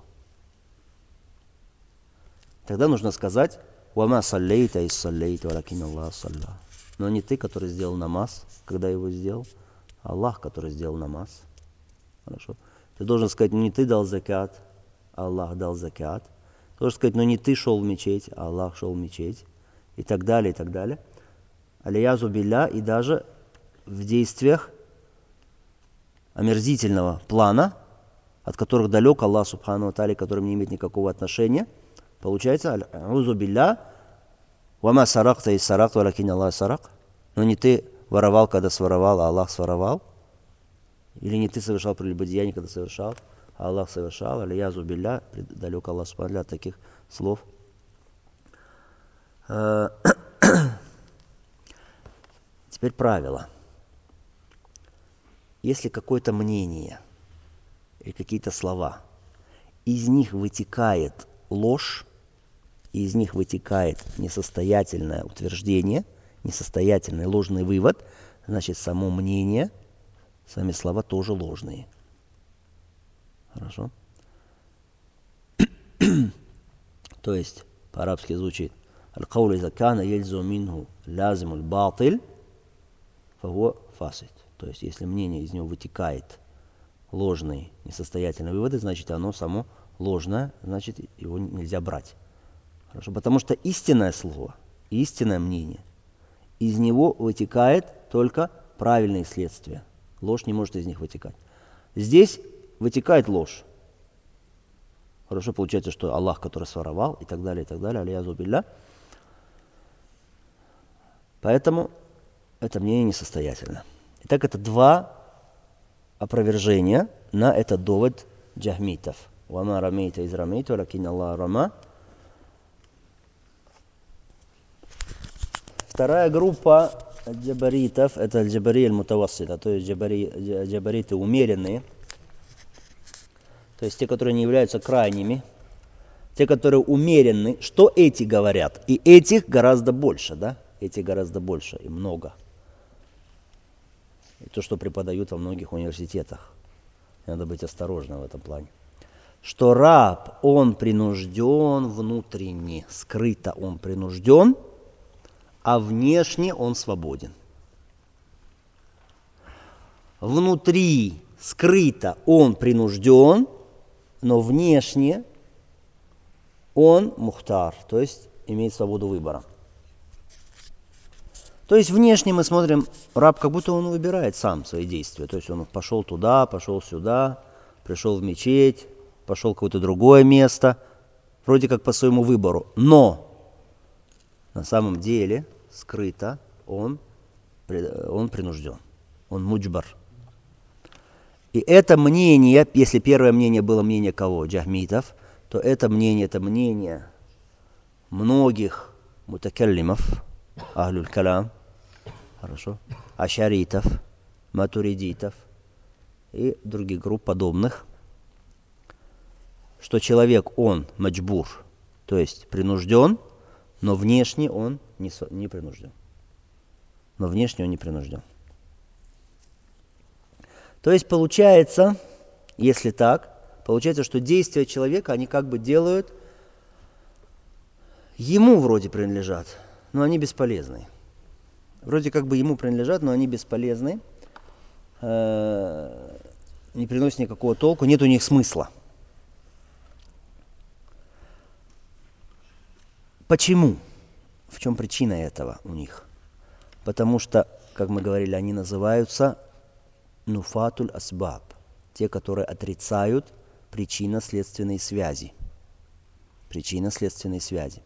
Тогда нужно сказать, «Вама саллейта ис саллейта, валакин Аллах салла». Но не ты, который сделал намаз, когда его сделал, а Аллах, который сделал намаз. Хорошо. Ты должен сказать, не ты дал закат, а Аллах дал закат. Ты должен сказать, не ты шел в мечеть, а Аллах шел в мечеть. И так далее, и так далее. Алиязу билля, и даже в действиях омерзительного плана, от которых далек Аллах Субхану ва Тааля, которым не имеет никакого отношения, получается, а'узу билля, вама саракта и саракт, валакин Аллах сарак. Но не ты воровал, когда своровал, а Аллах своровал. Или не ты совершал прелюбодеяние, когда совершал, а Аллах совершал. Алиязу билля, далек Аллах Субхану ва Тааля от таких слов. Теперь правило. Если какое-то мнение или какие-то слова, из них вытекает ложь, и из них вытекает несостоятельное утверждение, несостоятельный ложный вывод, значит, само мнение, сами слова тоже ложные. Хорошо? То есть, по-арабски звучит «Аль-кауль иза кана ельзу минху лязиму аль-батиль, фахуа фасид». То есть, если мнение из него вытекает ложные, несостоятельные выводы, значит, оно само ложное, значит, его нельзя брать. Хорошо? Потому что истинное слово, истинное мнение, из него вытекает только правильные следствия. Ложь не может из них вытекать. Здесь вытекает ложь. Хорошо, получается, что Аллах, который своровал, и так далее, алиязу билля. Поэтому это мнение несостоятельно. Итак, это два опровержения на этот довод джахмитов. «Вама рамейта из рамейта, валакин Аллах рама». Вторая группа джабаритов – это джабари аль-мутавассита, то есть джабариты умеренные, то есть те, которые не являются крайними, те, которые умеренны. Что эти говорят? И этих гораздо больше, да? Этих гораздо больше и много. И то, что преподают во многих университетах. Надо быть осторожным в этом плане. Что раб, он принужден внутренне, скрыто он принужден, а внешне он свободен. Внутри, скрыто он принужден, но внешне он мухтар, то есть имеет свободу выбора. То есть внешне мы смотрим, раб как будто он выбирает сам свои действия. То есть он пошел туда, пошел сюда, пришел в мечеть, пошел в какое-то другое место, вроде как по своему выбору. Но на самом деле скрыто он принужден, он муджбар. И это мнение, если первое мнение было мнение кого? Джахмитов, то это мнение многих мутакаллимов, ахлюль калам, хорошо, ашаритов, матуридитов и других групп подобных, что человек, он маджбур, то есть принужден, но внешне он не принужден. Но внешне он не принужден. То есть получается, если так, получается, что действия человека, они как бы делают, ему вроде принадлежат, но они бесполезны. Вроде как бы ему принадлежат, но они бесполезны, не приносят никакого толку, нет у них смысла. Почему? В чем причина этого у них? Потому что, как мы говорили, они называются нуфатуль асбаб, те, которые отрицают причинно-следственные связи. Причинно-следственные связи.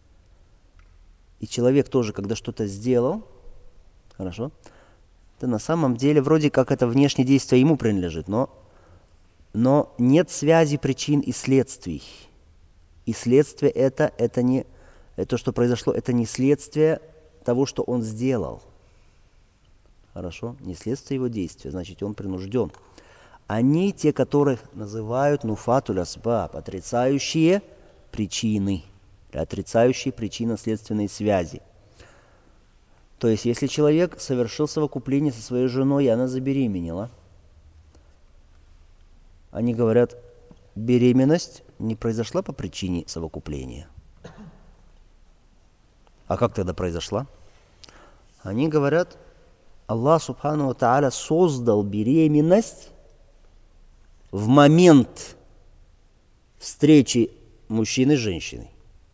И человек тоже, когда что-то сделал, хорошо, то на самом деле вроде как это внешнее действие ему принадлежит, но нет связи причин и следствий. И следствие это не то, что произошло, это не следствие того, что он сделал. Хорошо? Не следствие его действия, значит, он принужден. Они те, которых называют нуфатуль асбаб, отрицающие причины, отрицающие причинно-следственные связи. То есть, если человек совершил совокупление со своей женой, и она забеременела, они говорят, беременность не произошла по причине совокупления. А как тогда произошла? Они говорят, Аллах Субхану ва Тааля создал беременность в момент встречи мужчины с женщиной.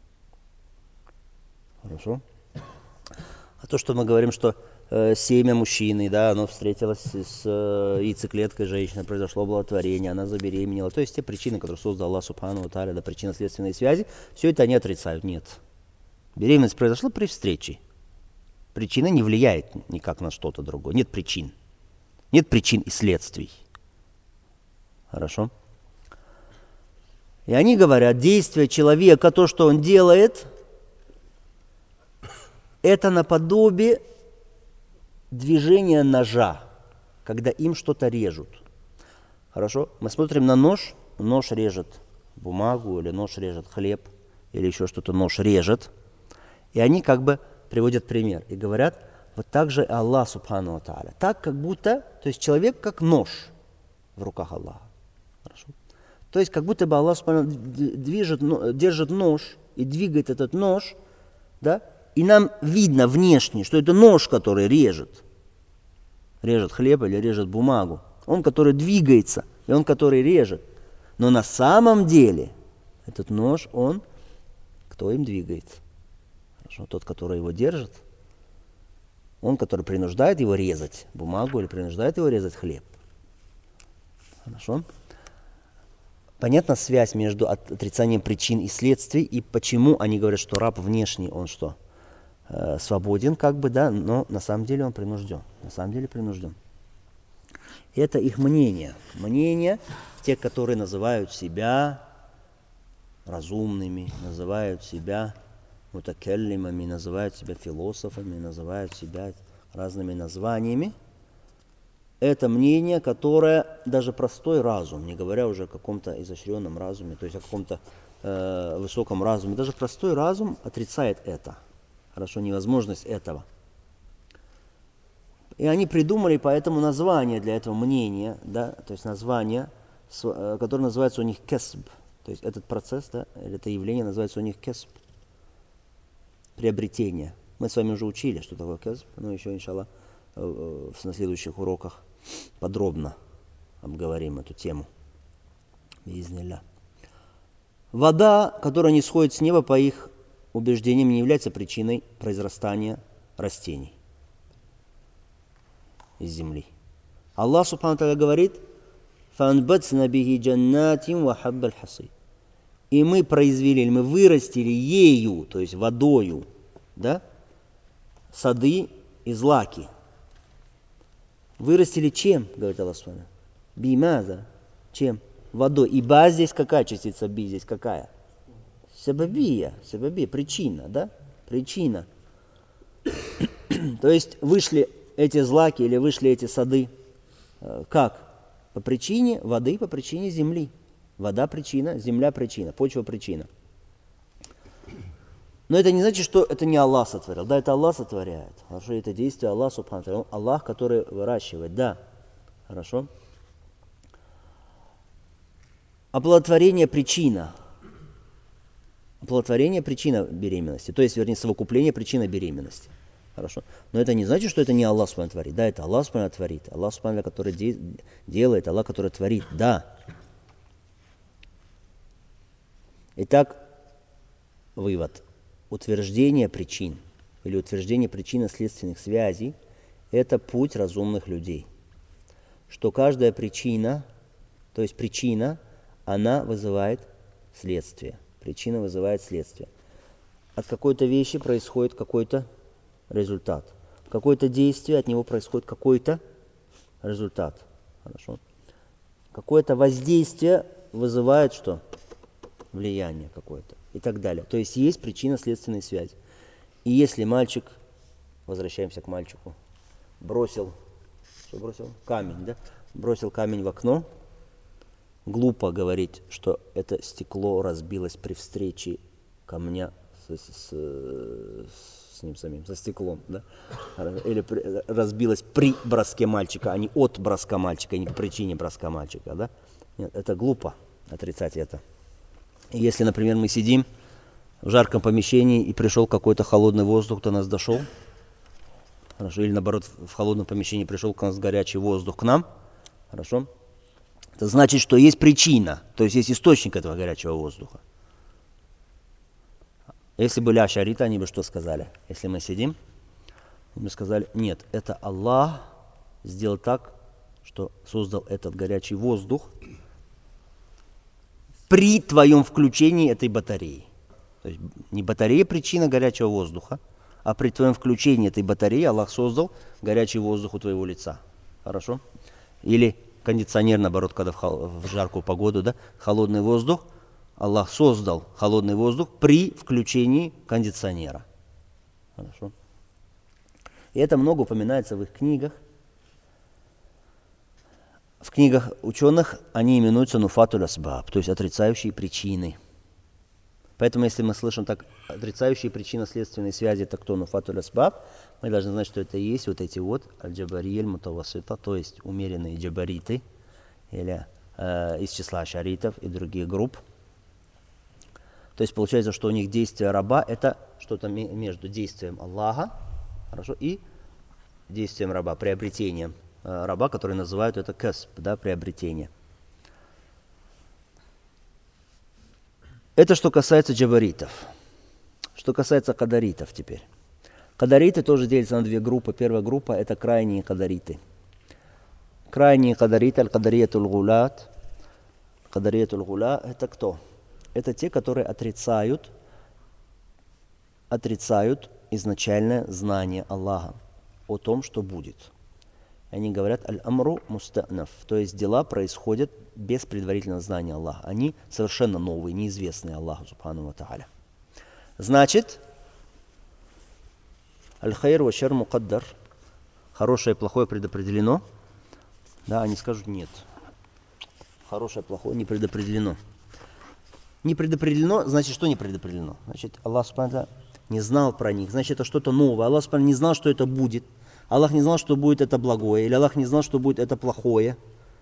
Хорошо? А то, что мы говорим, что семя мужчины, да, оно встретилось с яйцеклеткой женщины, произошло оплодотворение, она забеременела. То есть те причины, которые создал Аллах Субхану ва Тааля, да, причинно-следственные связи, все это они отрицают. Нет. Беременность произошла при встрече. Причина не влияет никак на что-то другое. Нет причин. Нет причин и следствий. Хорошо? И они говорят, действие человека, то, что он делает, это наподобие движения ножа, когда им что-то режут. Хорошо? Мы смотрим на нож, нож режет бумагу, или нож режет хлеб, или еще что-то нож режет. И они как бы приводят пример и говорят, вот так же Аллах Субхану ва Тааля. Так как будто, то есть человек как нож в руках Аллаха. Хорошо? То есть как будто бы Аллах Субхану держит нож и двигает этот нож, да? И нам видно внешне, что это нож, который режет. Режет хлеб или режет бумагу. Он, который двигается, и он, который режет. Но на самом деле этот нож, он, кто им двигается? Хорошо? Тот, который его держит. Он, который принуждает его резать бумагу или принуждает его резать хлеб. Хорошо? Понятна связь между отрицанием причин и следствий, и почему они говорят, что раб внешний, он что? Свободен, как бы, да, но на самом деле он принужден. На самом деле принужден. Это их мнение. Мнение тех, которые называют себя разумными, называют себя мутакеллимами, называют себя философами, называют себя разными названиями. Это мнение, которое даже простой разум, не говоря уже о каком-то изощренном разуме, то есть о каком-то высоком разуме, даже простой разум отрицает это. Хорошо, невозможность этого. И они придумали поэтому название для этого мнения, да, то есть название, которое называется у них кесб. То есть этот процесс, да, или это явление называется у них кесб. Приобретение. Мы с вами уже учили, что такое кесб, но еще, иншаллах, на следующих уроках подробно обговорим эту тему. Биизнилля. Вода, которая не сходит с неба, по их убеждениям, не является причиной произрастания растений из земли. Аллах Субхану Тааля говорит: «Фанбатна бихи джаннатин ва хаббаль хасид». И мы произвели, или мы вырастили ею, то есть водою, да, сады и злаки. Вырастили чем, говорит Аллах Субхану? Бимаза. Чем? Водой. И ба здесь какая частица би? Здесь какая? Сабабия, причина, да? Причина. То есть вышли эти злаки или вышли эти сады. Как? По причине воды, по причине земли. Вода причина, земля причина, почва причина. Но это не значит, что это не Аллах сотворил. Да, это Аллах сотворяет. Хорошо, это действие Аллаха Субхану ва Тааля. Аллах, который выращивает. Да. Хорошо. Оплодотворение причина. Оплодотворение причина беременности. То есть, вернее, совокупление причина беременности. Хорошо. Но это не значит, что это не Аллах Субхану творит. Да, это Аллах Субхану творит. Аллах Субхану, который делает, Аллах, который творит. Да. Итак, вывод. Утверждение причин или утверждение причинно-следственных связей – это путь разумных людей. Что каждая причина, то есть причина, она вызывает следствие. Причина вызывает следствие. От какой-то вещи происходит какой-то результат. Какое-то действие, от него происходит какой-то результат. Хорошо. Какое-то воздействие вызывает что? Влияние какое-то. И так далее. То есть есть причинно-следственные связи. И если мальчик, возвращаемся к мальчику, бросил камень, да? Бросил камень в окно, глупо говорить, что это стекло разбилось при встрече камня с с ним самим, со стеклом, да? Или разбилось при броске мальчика, а не от броска мальчика, не по причине броска мальчика, да? Нет, это глупо отрицать это. И если, например, мы сидим в жарком помещении и пришел какой-то холодный воздух, до нас дошел, хорошо, или наоборот, в холодном помещении пришел к нас горячий воздух к нам, хорошо, это значит, что есть причина, то есть есть источник этого горячего воздуха. Если были ашариты, они бы что сказали? Если мы сидим, они бы сказали, нет, это Аллах сделал так, что создал этот горячий воздух при твоем включении этой батареи. То есть не батарея причина горячего воздуха, а при твоем включении этой батареи Аллах создал горячий воздух у твоего лица. Хорошо? Или кондиционер, наоборот, когда в жаркую погоду, да, холодный воздух, Аллах создал холодный воздух при включении кондиционера. Хорошо. И это много упоминается в их книгах. В книгах ученых они именуются нуфатуль асбаб, то есть отрицающие причины. Поэтому, если мы слышим так, отрицающие причинно-следственные связи, это кто? Нуфатуль асбаб, мы должны знать, что это и есть вот эти вот аль-джабари аль-мутавассита, то есть умеренные джабариты, или из числа ашаритов и других групп. То есть получается, что у них действие раба это что-то между действием Аллаха, хорошо, и действием раба, приобретением раба, который называют это касб, да, приобретение. Это что касается джабаритов. Что касается кадаритов теперь. Кадариты тоже делятся на две группы. Первая группа это крайние кадариты. Крайние кадариты, аль-кадариятуль гулат. Кадариятуль гула это кто? Это те, которые отрицают изначальное знание Аллаха о том, что будет. Они говорят аль-амру муста'наф, то есть дела происходят без предварительного знания Аллаха. Они совершенно новые, неизвестные Аллаху субхану ва тааля. Значит, аль-хайр ва шар мукаддар, хорошее и плохое предопределено. Да, они скажут нет. Хорошее и плохое не предопределено. Не предопределено, значит, что не предопределено? Значит, Аллах субхану не знал про них, значит, это что-то новое. Аллах субхану не знал, что это будет. Аллах не знал, что будет это благое, или Аллах не знал, что будет это плохое.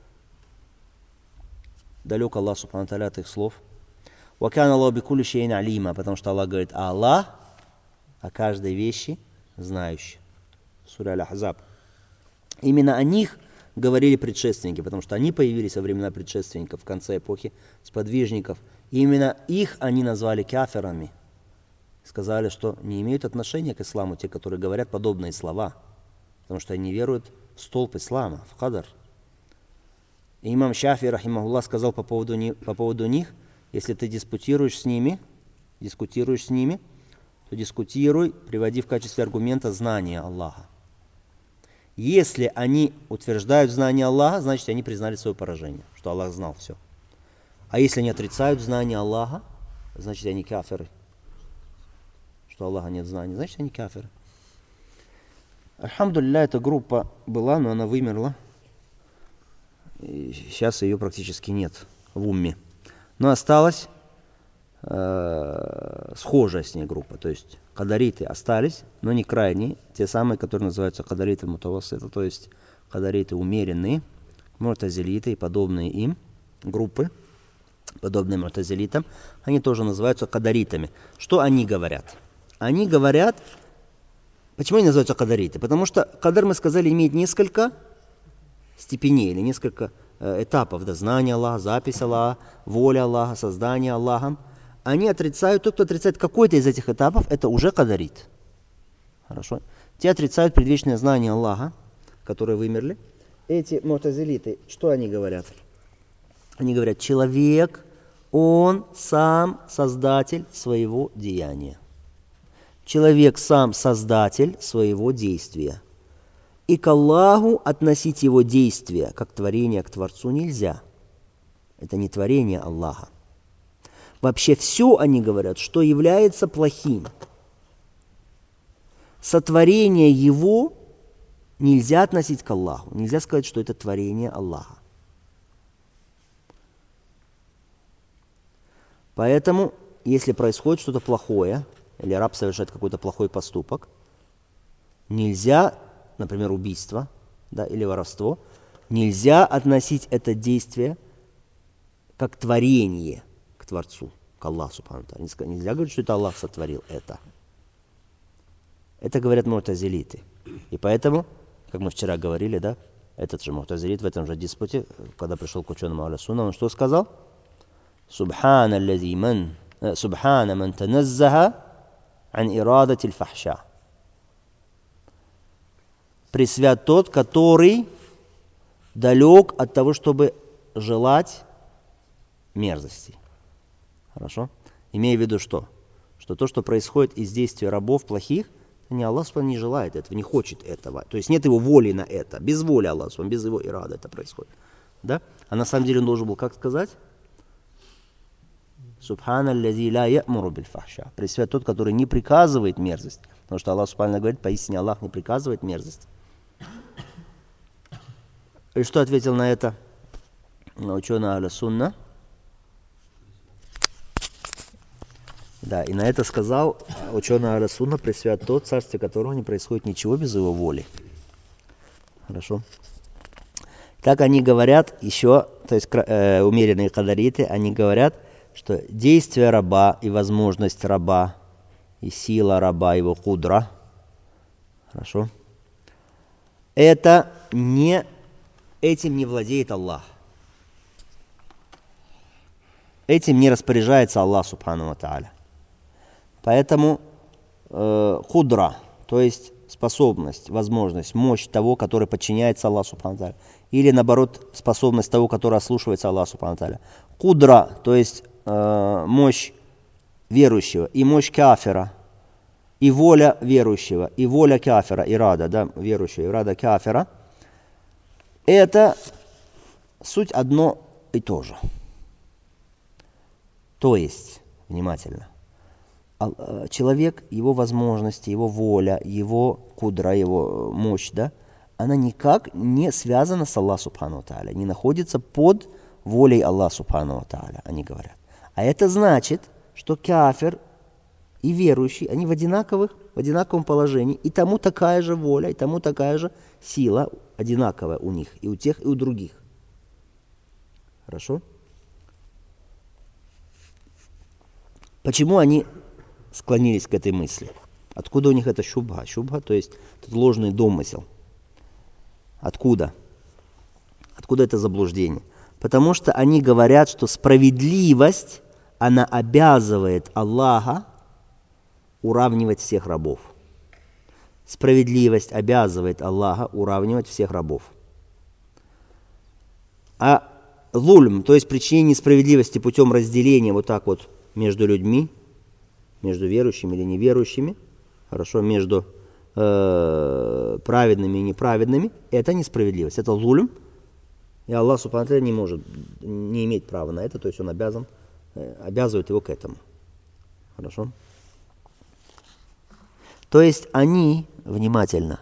Далек Аллах субхану тааля от их слов. Вакан Аллаху бикулли шейин алима, потому что Аллах говорит, а Аллах о каждой вещи знающий. Сура Аль-Ахзаб. Именно о них говорили предшественники, потому что они появились во времена предшественников, в конце эпохи сподвижников. И именно их они назвали кафирами. Сказали, что не имеют отношения к исламу те, которые говорят подобные слова. Потому что они веруют в столб ислама, в кадар. И имам Шафи, рахимахуллах, сказал по поводу них, если ты дискутируешь с ними, то дискутируй, приводи в качестве аргумента знание Аллаха. Если они утверждают знание Аллаха, значит они признали свое поражение, что Аллах знал все. А если они отрицают знание Аллаха, значит они кафиры. Что Аллаха нет знания, значит они кафиры. Альхамдулилля, эта группа была, но она вымерла. И сейчас ее практически нет в умме. Но осталась схожая с ней группа. То есть кадариты остались, но не крайние. Те самые, которые называются кадариты мутавассита, то есть кадариты умеренные, му'тазилиты и подобные им группы, подобные му'тазилитам, они тоже называются кадаритами. Что они говорят? Они говорят, почему они называются кадариты? Потому что кадар, мы сказали, имеет несколько степеней или несколько этапов. Да, знание Аллаха, запись Аллаха, воля Аллаха, создание Аллахом. Они отрицают, тот, кто отрицает какой-то из этих этапов, это уже кадарит. Хорошо. Те отрицают предвечное знание Аллаха, которые вымерли. Эти му'тазилиты, что они говорят? Они говорят, человек, он сам создатель своего деяния. Человек сам создатель своего действия. И к Аллаху относить его действия как творение к Творцу нельзя. Это не творение Аллаха. Вообще все они говорят, что является плохим. Сотворение его нельзя относить к Аллаху. Нельзя сказать, что это творение Аллаха. Поэтому, если происходит что-то плохое, или раб совершает какой-то плохой поступок, нельзя, например, убийство, да, или воровство, нельзя относить это действие как творение к Творцу, к Аллаху Субхану ва Тааля. Нельзя говорить, что это Аллах сотворил это. Это говорят му'тазилиты. И поэтому, как мы вчера говорили, да, этот же му'тазилит в этом же диспуте, когда пришел к ученому Ахля Сунна, он что сказал? Субхана ман таназзаха ан ирадати аль-фахша. Пресвят тот, который далек от того, чтобы желать мерзости. Хорошо? Имея в виду что? Что то, что происходит из действий рабов плохих, не Аллах не желает этого, не хочет этого. То есть нет его воли на это. Без воли Аллаха, без его ирада это происходит. Да? А на самом деле он должен был как сказать? Субхана аллази ла я'муру биль фахша. Пресвят тот, который не приказывает мерзость. Потому что Аллах Субхана говорит, поистине Аллах не приказывает мерзость. И что ответил на это ученый Ахля Сунна? Да, и на это сказал ученый Ахля Сунна, пресвят тот, царствие которого не происходит ничего без его воли. Хорошо. Так они говорят еще, то есть умеренные кадариты, они говорят, что действие раба и возможность раба, и сила раба, его кудра, хорошо, это не, этим не владеет Аллах. Этим не распоряжается Аллах Субхану ва Тааля. Поэтому худра, то есть способность, возможность, мощь того, который подчиняется Аллаху Субхану ва Тааля, или наоборот способность того, который ослушивается Аллаху Субхану ва Тааля. Кудра, то есть мощь верующего и мощь кафира, и воля верующего, и воля кафира, ирада, да, верующего, ирада кафира, это суть одно и то же. То есть, внимательно, человек, его возможности, его воля, его кудра, его мощь, да, она никак не связана с Аллахом Субхану ва Тааля, не находится под волей Аллаха Субхану ва Тааля, они говорят. А это значит, что кафир и верующий, они в одинаковом положении, и тому такая же воля, и тому такая же сила одинаковая у них, и у тех, и у других. Хорошо? Почему они склонились к этой мысли? Откуда у них это шубха? Шубха, то есть этот ложный домысел. Откуда? Откуда это заблуждение? Потому что они говорят, что справедливость, она обязывает Аллаха уравнивать всех рабов. Справедливость обязывает Аллаха уравнивать всех рабов. А лульм, то есть причинение несправедливости путем разделения вот так вот между людьми, между верующими или неверующими, хорошо, между праведными и неправедными, это несправедливость, это лульм. И Аллах Субхану ва Тааля не имеет права на это, то есть он обязывает его к этому. Хорошо? То есть они, внимательно,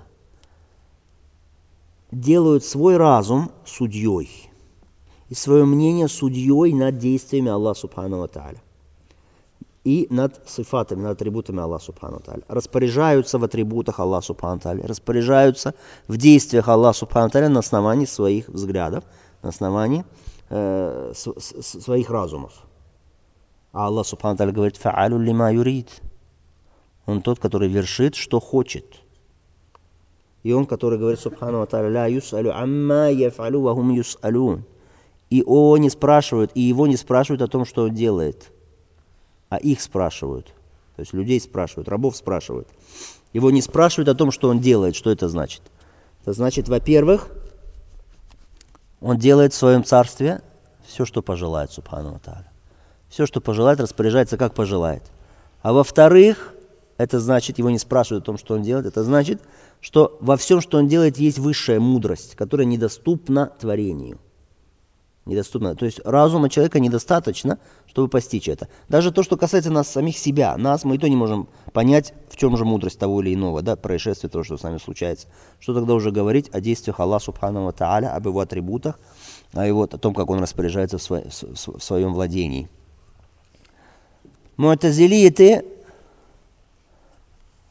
делают свой разум судьей и свое мнение судьей над действиями Аллаха Субхану ва Тааля и над сифатами, над атрибутами Аллаха Субхану ва Тааля. Распоряжаются в атрибутах Аллаха Субхану ва Тааля, распоряжаются в действиях Аллаха Субхану ва Тааля на основании своих взглядов, на основании своих разумов. А Аллах Субхану ва Тааля говорит: «Фа'алю лима юрид». Он тот, который вершит, что хочет. И он, который говорит Субхану ва Тааля: «Ла юс'алю амма яф'алю ва хум юс'алюн». И его не спрашивают о том, что он делает, а их спрашивают. То есть людей спрашивают, рабов спрашивают. Его не спрашивают о том, что он делает. Что это значит? Это значит, во-первых, он делает в своем царстве все, что пожелает, Субхану ва Тааля. Все, что пожелает, распоряжается, как пожелает. А во-вторых, это значит, его не спрашивают о том, что он делает. Это значит, что во всем, что он делает, есть высшая мудрость, которая недоступна творению. Недоступно. То есть разума человека недостаточно, чтобы постичь это. Даже то, что касается нас самих себя, мы и то не можем понять, в чем же мудрость того или иного, да, происшествия, того, что с нами случается. Что тогда уже говорить о действиях Аллаха Субхану ва Тааля, об его атрибутах, о том, как он распоряжается в своем владении. Му'тазилиты,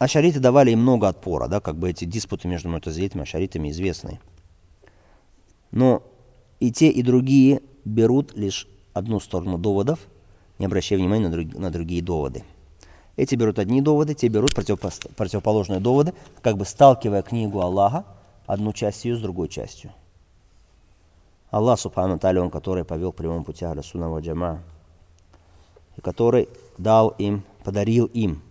ашариты давали им много отпора, да, как бы эти диспуты между му'тазилитами и ашаритами известны. Но и те, и другие берут лишь одну сторону доводов, не обращая внимания на другие доводы. Эти берут одни доводы, те берут противоположные доводы, как бы сталкивая книгу Аллаха, одну часть ее с другой частью. Аллах, субхану тааля, Он, который повел к прямому пути ахля сунна валь джамаа, и который дал им, подарил им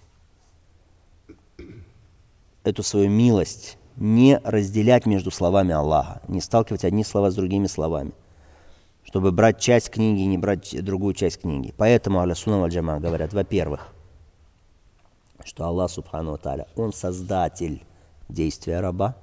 эту свою милость, не разделять между словами Аллаха, не сталкивать одни слова с другими словами, чтобы брать часть книги и не брать другую часть книги. Поэтому ахля сунна валь джамаа говорят, во-первых, что Аллах, субхану тааля, Он создатель действия раба.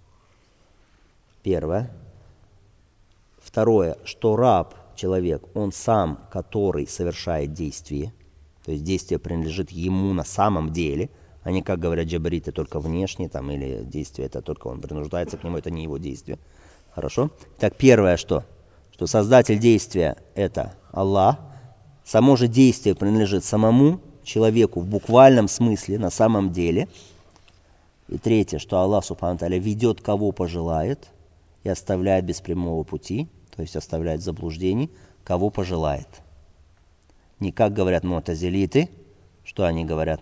Первое. Второе, что раб, человек, он сам, который совершает действие, то есть действие принадлежит ему на самом деле, а не, как говорят джабариты, только внешне, там, или действие это только он принуждается к нему, это не его действие. Хорошо? Так, первое, что создатель действия это Аллах, само же действие принадлежит самому человеку в буквальном смысле, на самом деле. И третье, что Аллах, субхану тааля, ведет кого пожелает и оставляет без прямого пути, то есть оставляет в заблуждении, кого пожелает. Не как говорят му'тазилиты, что они говорят,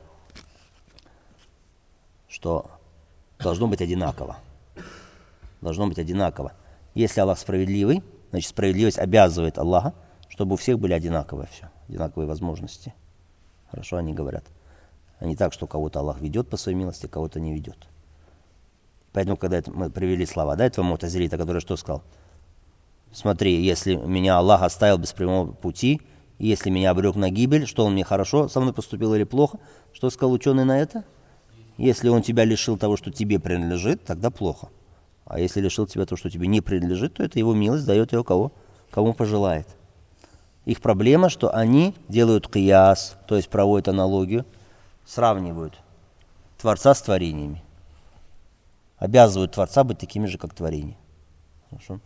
что должно быть одинаково. Должно быть одинаково. Если Аллах справедливый, значит справедливость обязывает Аллаха, чтобы у всех были одинаковые все, одинаковые возможности. Хорошо, они говорят. А не так, что кого-то Аллах ведет по своей милости, кого-то не ведет. Поэтому, когда мы привели слова, да, этого му'тазилита, который что сказал? Смотри, если меня Аллах оставил без прямого пути, если меня обрек на гибель, что он мне хорошо со мной поступил или плохо? Что сказал ученый на это? Если он тебя лишил того, что тебе принадлежит, тогда плохо. А если лишил тебя того, что тебе не принадлежит, то это его милость, дает его кому пожелает. Их проблема, что они делают кияс, то есть проводят аналогию, сравнивают Творца с творениями. Обязывают Творца быть такими же, как творения. Хорошо?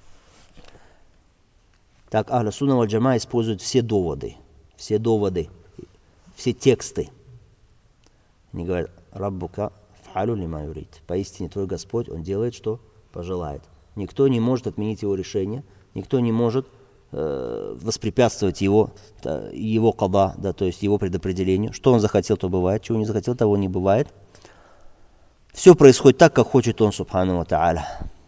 Так, ахля сунна валь джамаа используют все доводы, все тексты. Они говорят, раббука ф'алю лима юрид. Поистине твой Господь, Он делает, что пожелает. Никто не может отменить Его решение, никто не может воспрепятствовать его када, да, то есть Его предопределению. Что Он захотел, то бывает, чего не захотел, того не бывает. Все происходит так, как хочет Он, субхану ва тааля.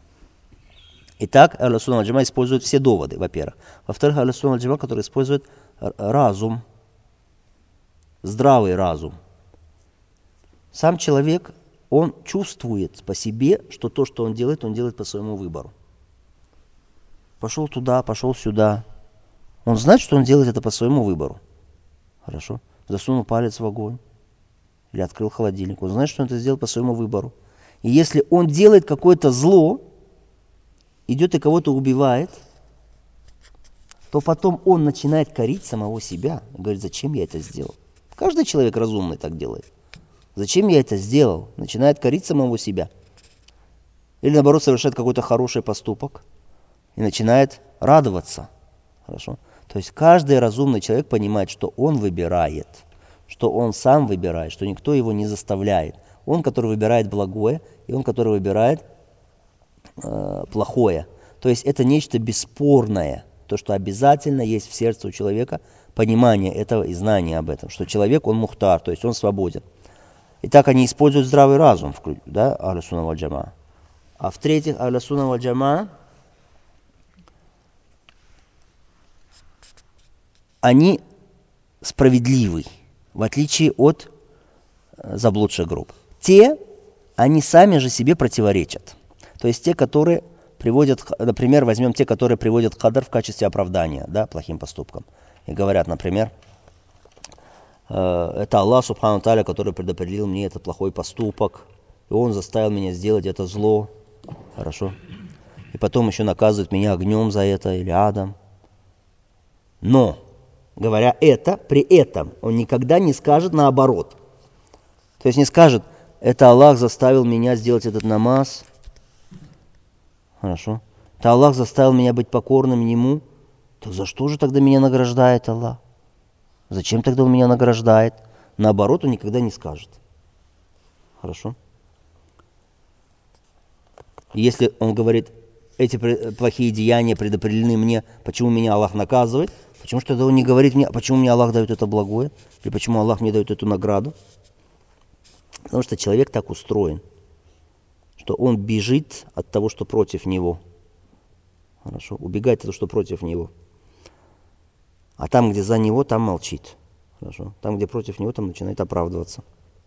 Итак, ахля сунна валь джамаа используют все доводы, во-первых. Во-вторых, ахля сунна валь джамаа, который использует разум, здравый разум. Сам человек, он чувствует по себе, что то, что он делает по своему выбору. Пошел туда, пошел сюда. Он знает, что он делает это по своему выбору. Хорошо? Засунул палец в огонь. Или открыл холодильник. Он знает, что он это сделал по своему выбору. И если он делает какое-то зло, идет и кого-то убивает, то потом он начинает корить самого себя. И говорит, зачем я это сделал? Каждый человек разумный так делает. Зачем я это сделал? Начинает корить самого себя. Или наоборот совершает какой-то хороший поступок и начинает радоваться. Хорошо? То есть каждый разумный человек понимает, что он выбирает, что он сам выбирает, что никто его не заставляет. Он, который выбирает благое, и он, который выбирает плохое. То есть это нечто бесспорное, то, что обязательно есть в сердце у человека понимание этого и знание об этом, что человек, он мухтар, то есть он свободен. Итак, они используют здравый разум, да, ахля сунна валь джамаа. А в-третьих, ахля сунна валь джамаа, они справедливы, в отличие от заблудших групп. Они сами же себе противоречат. То есть те, которые приводят, например, возьмем те, которые приводят кадр в качестве оправдания, да, плохим поступкам. И говорят, например, это Аллах, субхану тааля, который предопределил мне этот плохой поступок, и Он заставил меня сделать это зло. Хорошо? И потом еще наказывает меня огнем за это или адом. Но, говоря это, при этом Он никогда не скажет наоборот. То есть не скажет, это Аллах заставил меня сделать этот намаз. Хорошо? Это Аллах заставил меня быть покорным Ему. Так за что же тогда меня награждает Аллах? Зачем тогда Он меня награждает? Наоборот, Он никогда не скажет. Хорошо? Если он говорит, эти плохие деяния предопределены мне, почему меня Аллах наказывает? Почему что он не говорит мне, почему мне Аллах дает это благое? Или почему Аллах мне дает эту награду? Потому что человек так устроен, что он бежит от того, что против него. Хорошо? Убегает от того, что против него. А там, где за него, там молчит. Хорошо? Там, где против него, там начинает оправдываться.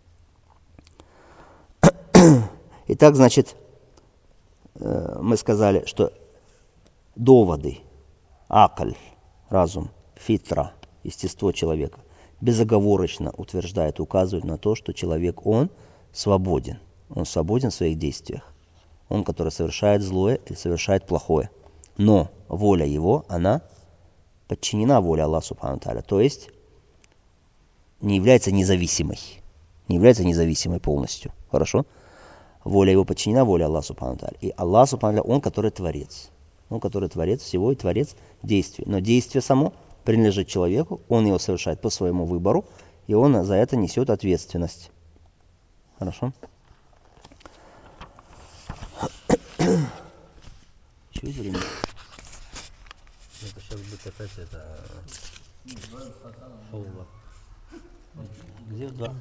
Итак, значит, мы сказали, что доводы, акль, разум, фитра, естество человека, безоговорочно утверждает, указывает на то, что человек, он свободен. Он свободен в своих действиях. Он, который совершает злое или совершает плохое. Но воля его, она подчинена воле Аллаха Субхану Тааля. То есть не является независимой. Не является независимой полностью. Хорошо? Воля его подчинена воле Аллаха Субхану Тааля. И Аллах Субхану Тааля, он, который творец. Он, который творец всего и творец действий. Но действие само принадлежит человеку, он его совершает по своему выбору, и он за это несет ответственность. Хорошо? Чего время? Это сейчас будет опять это... Где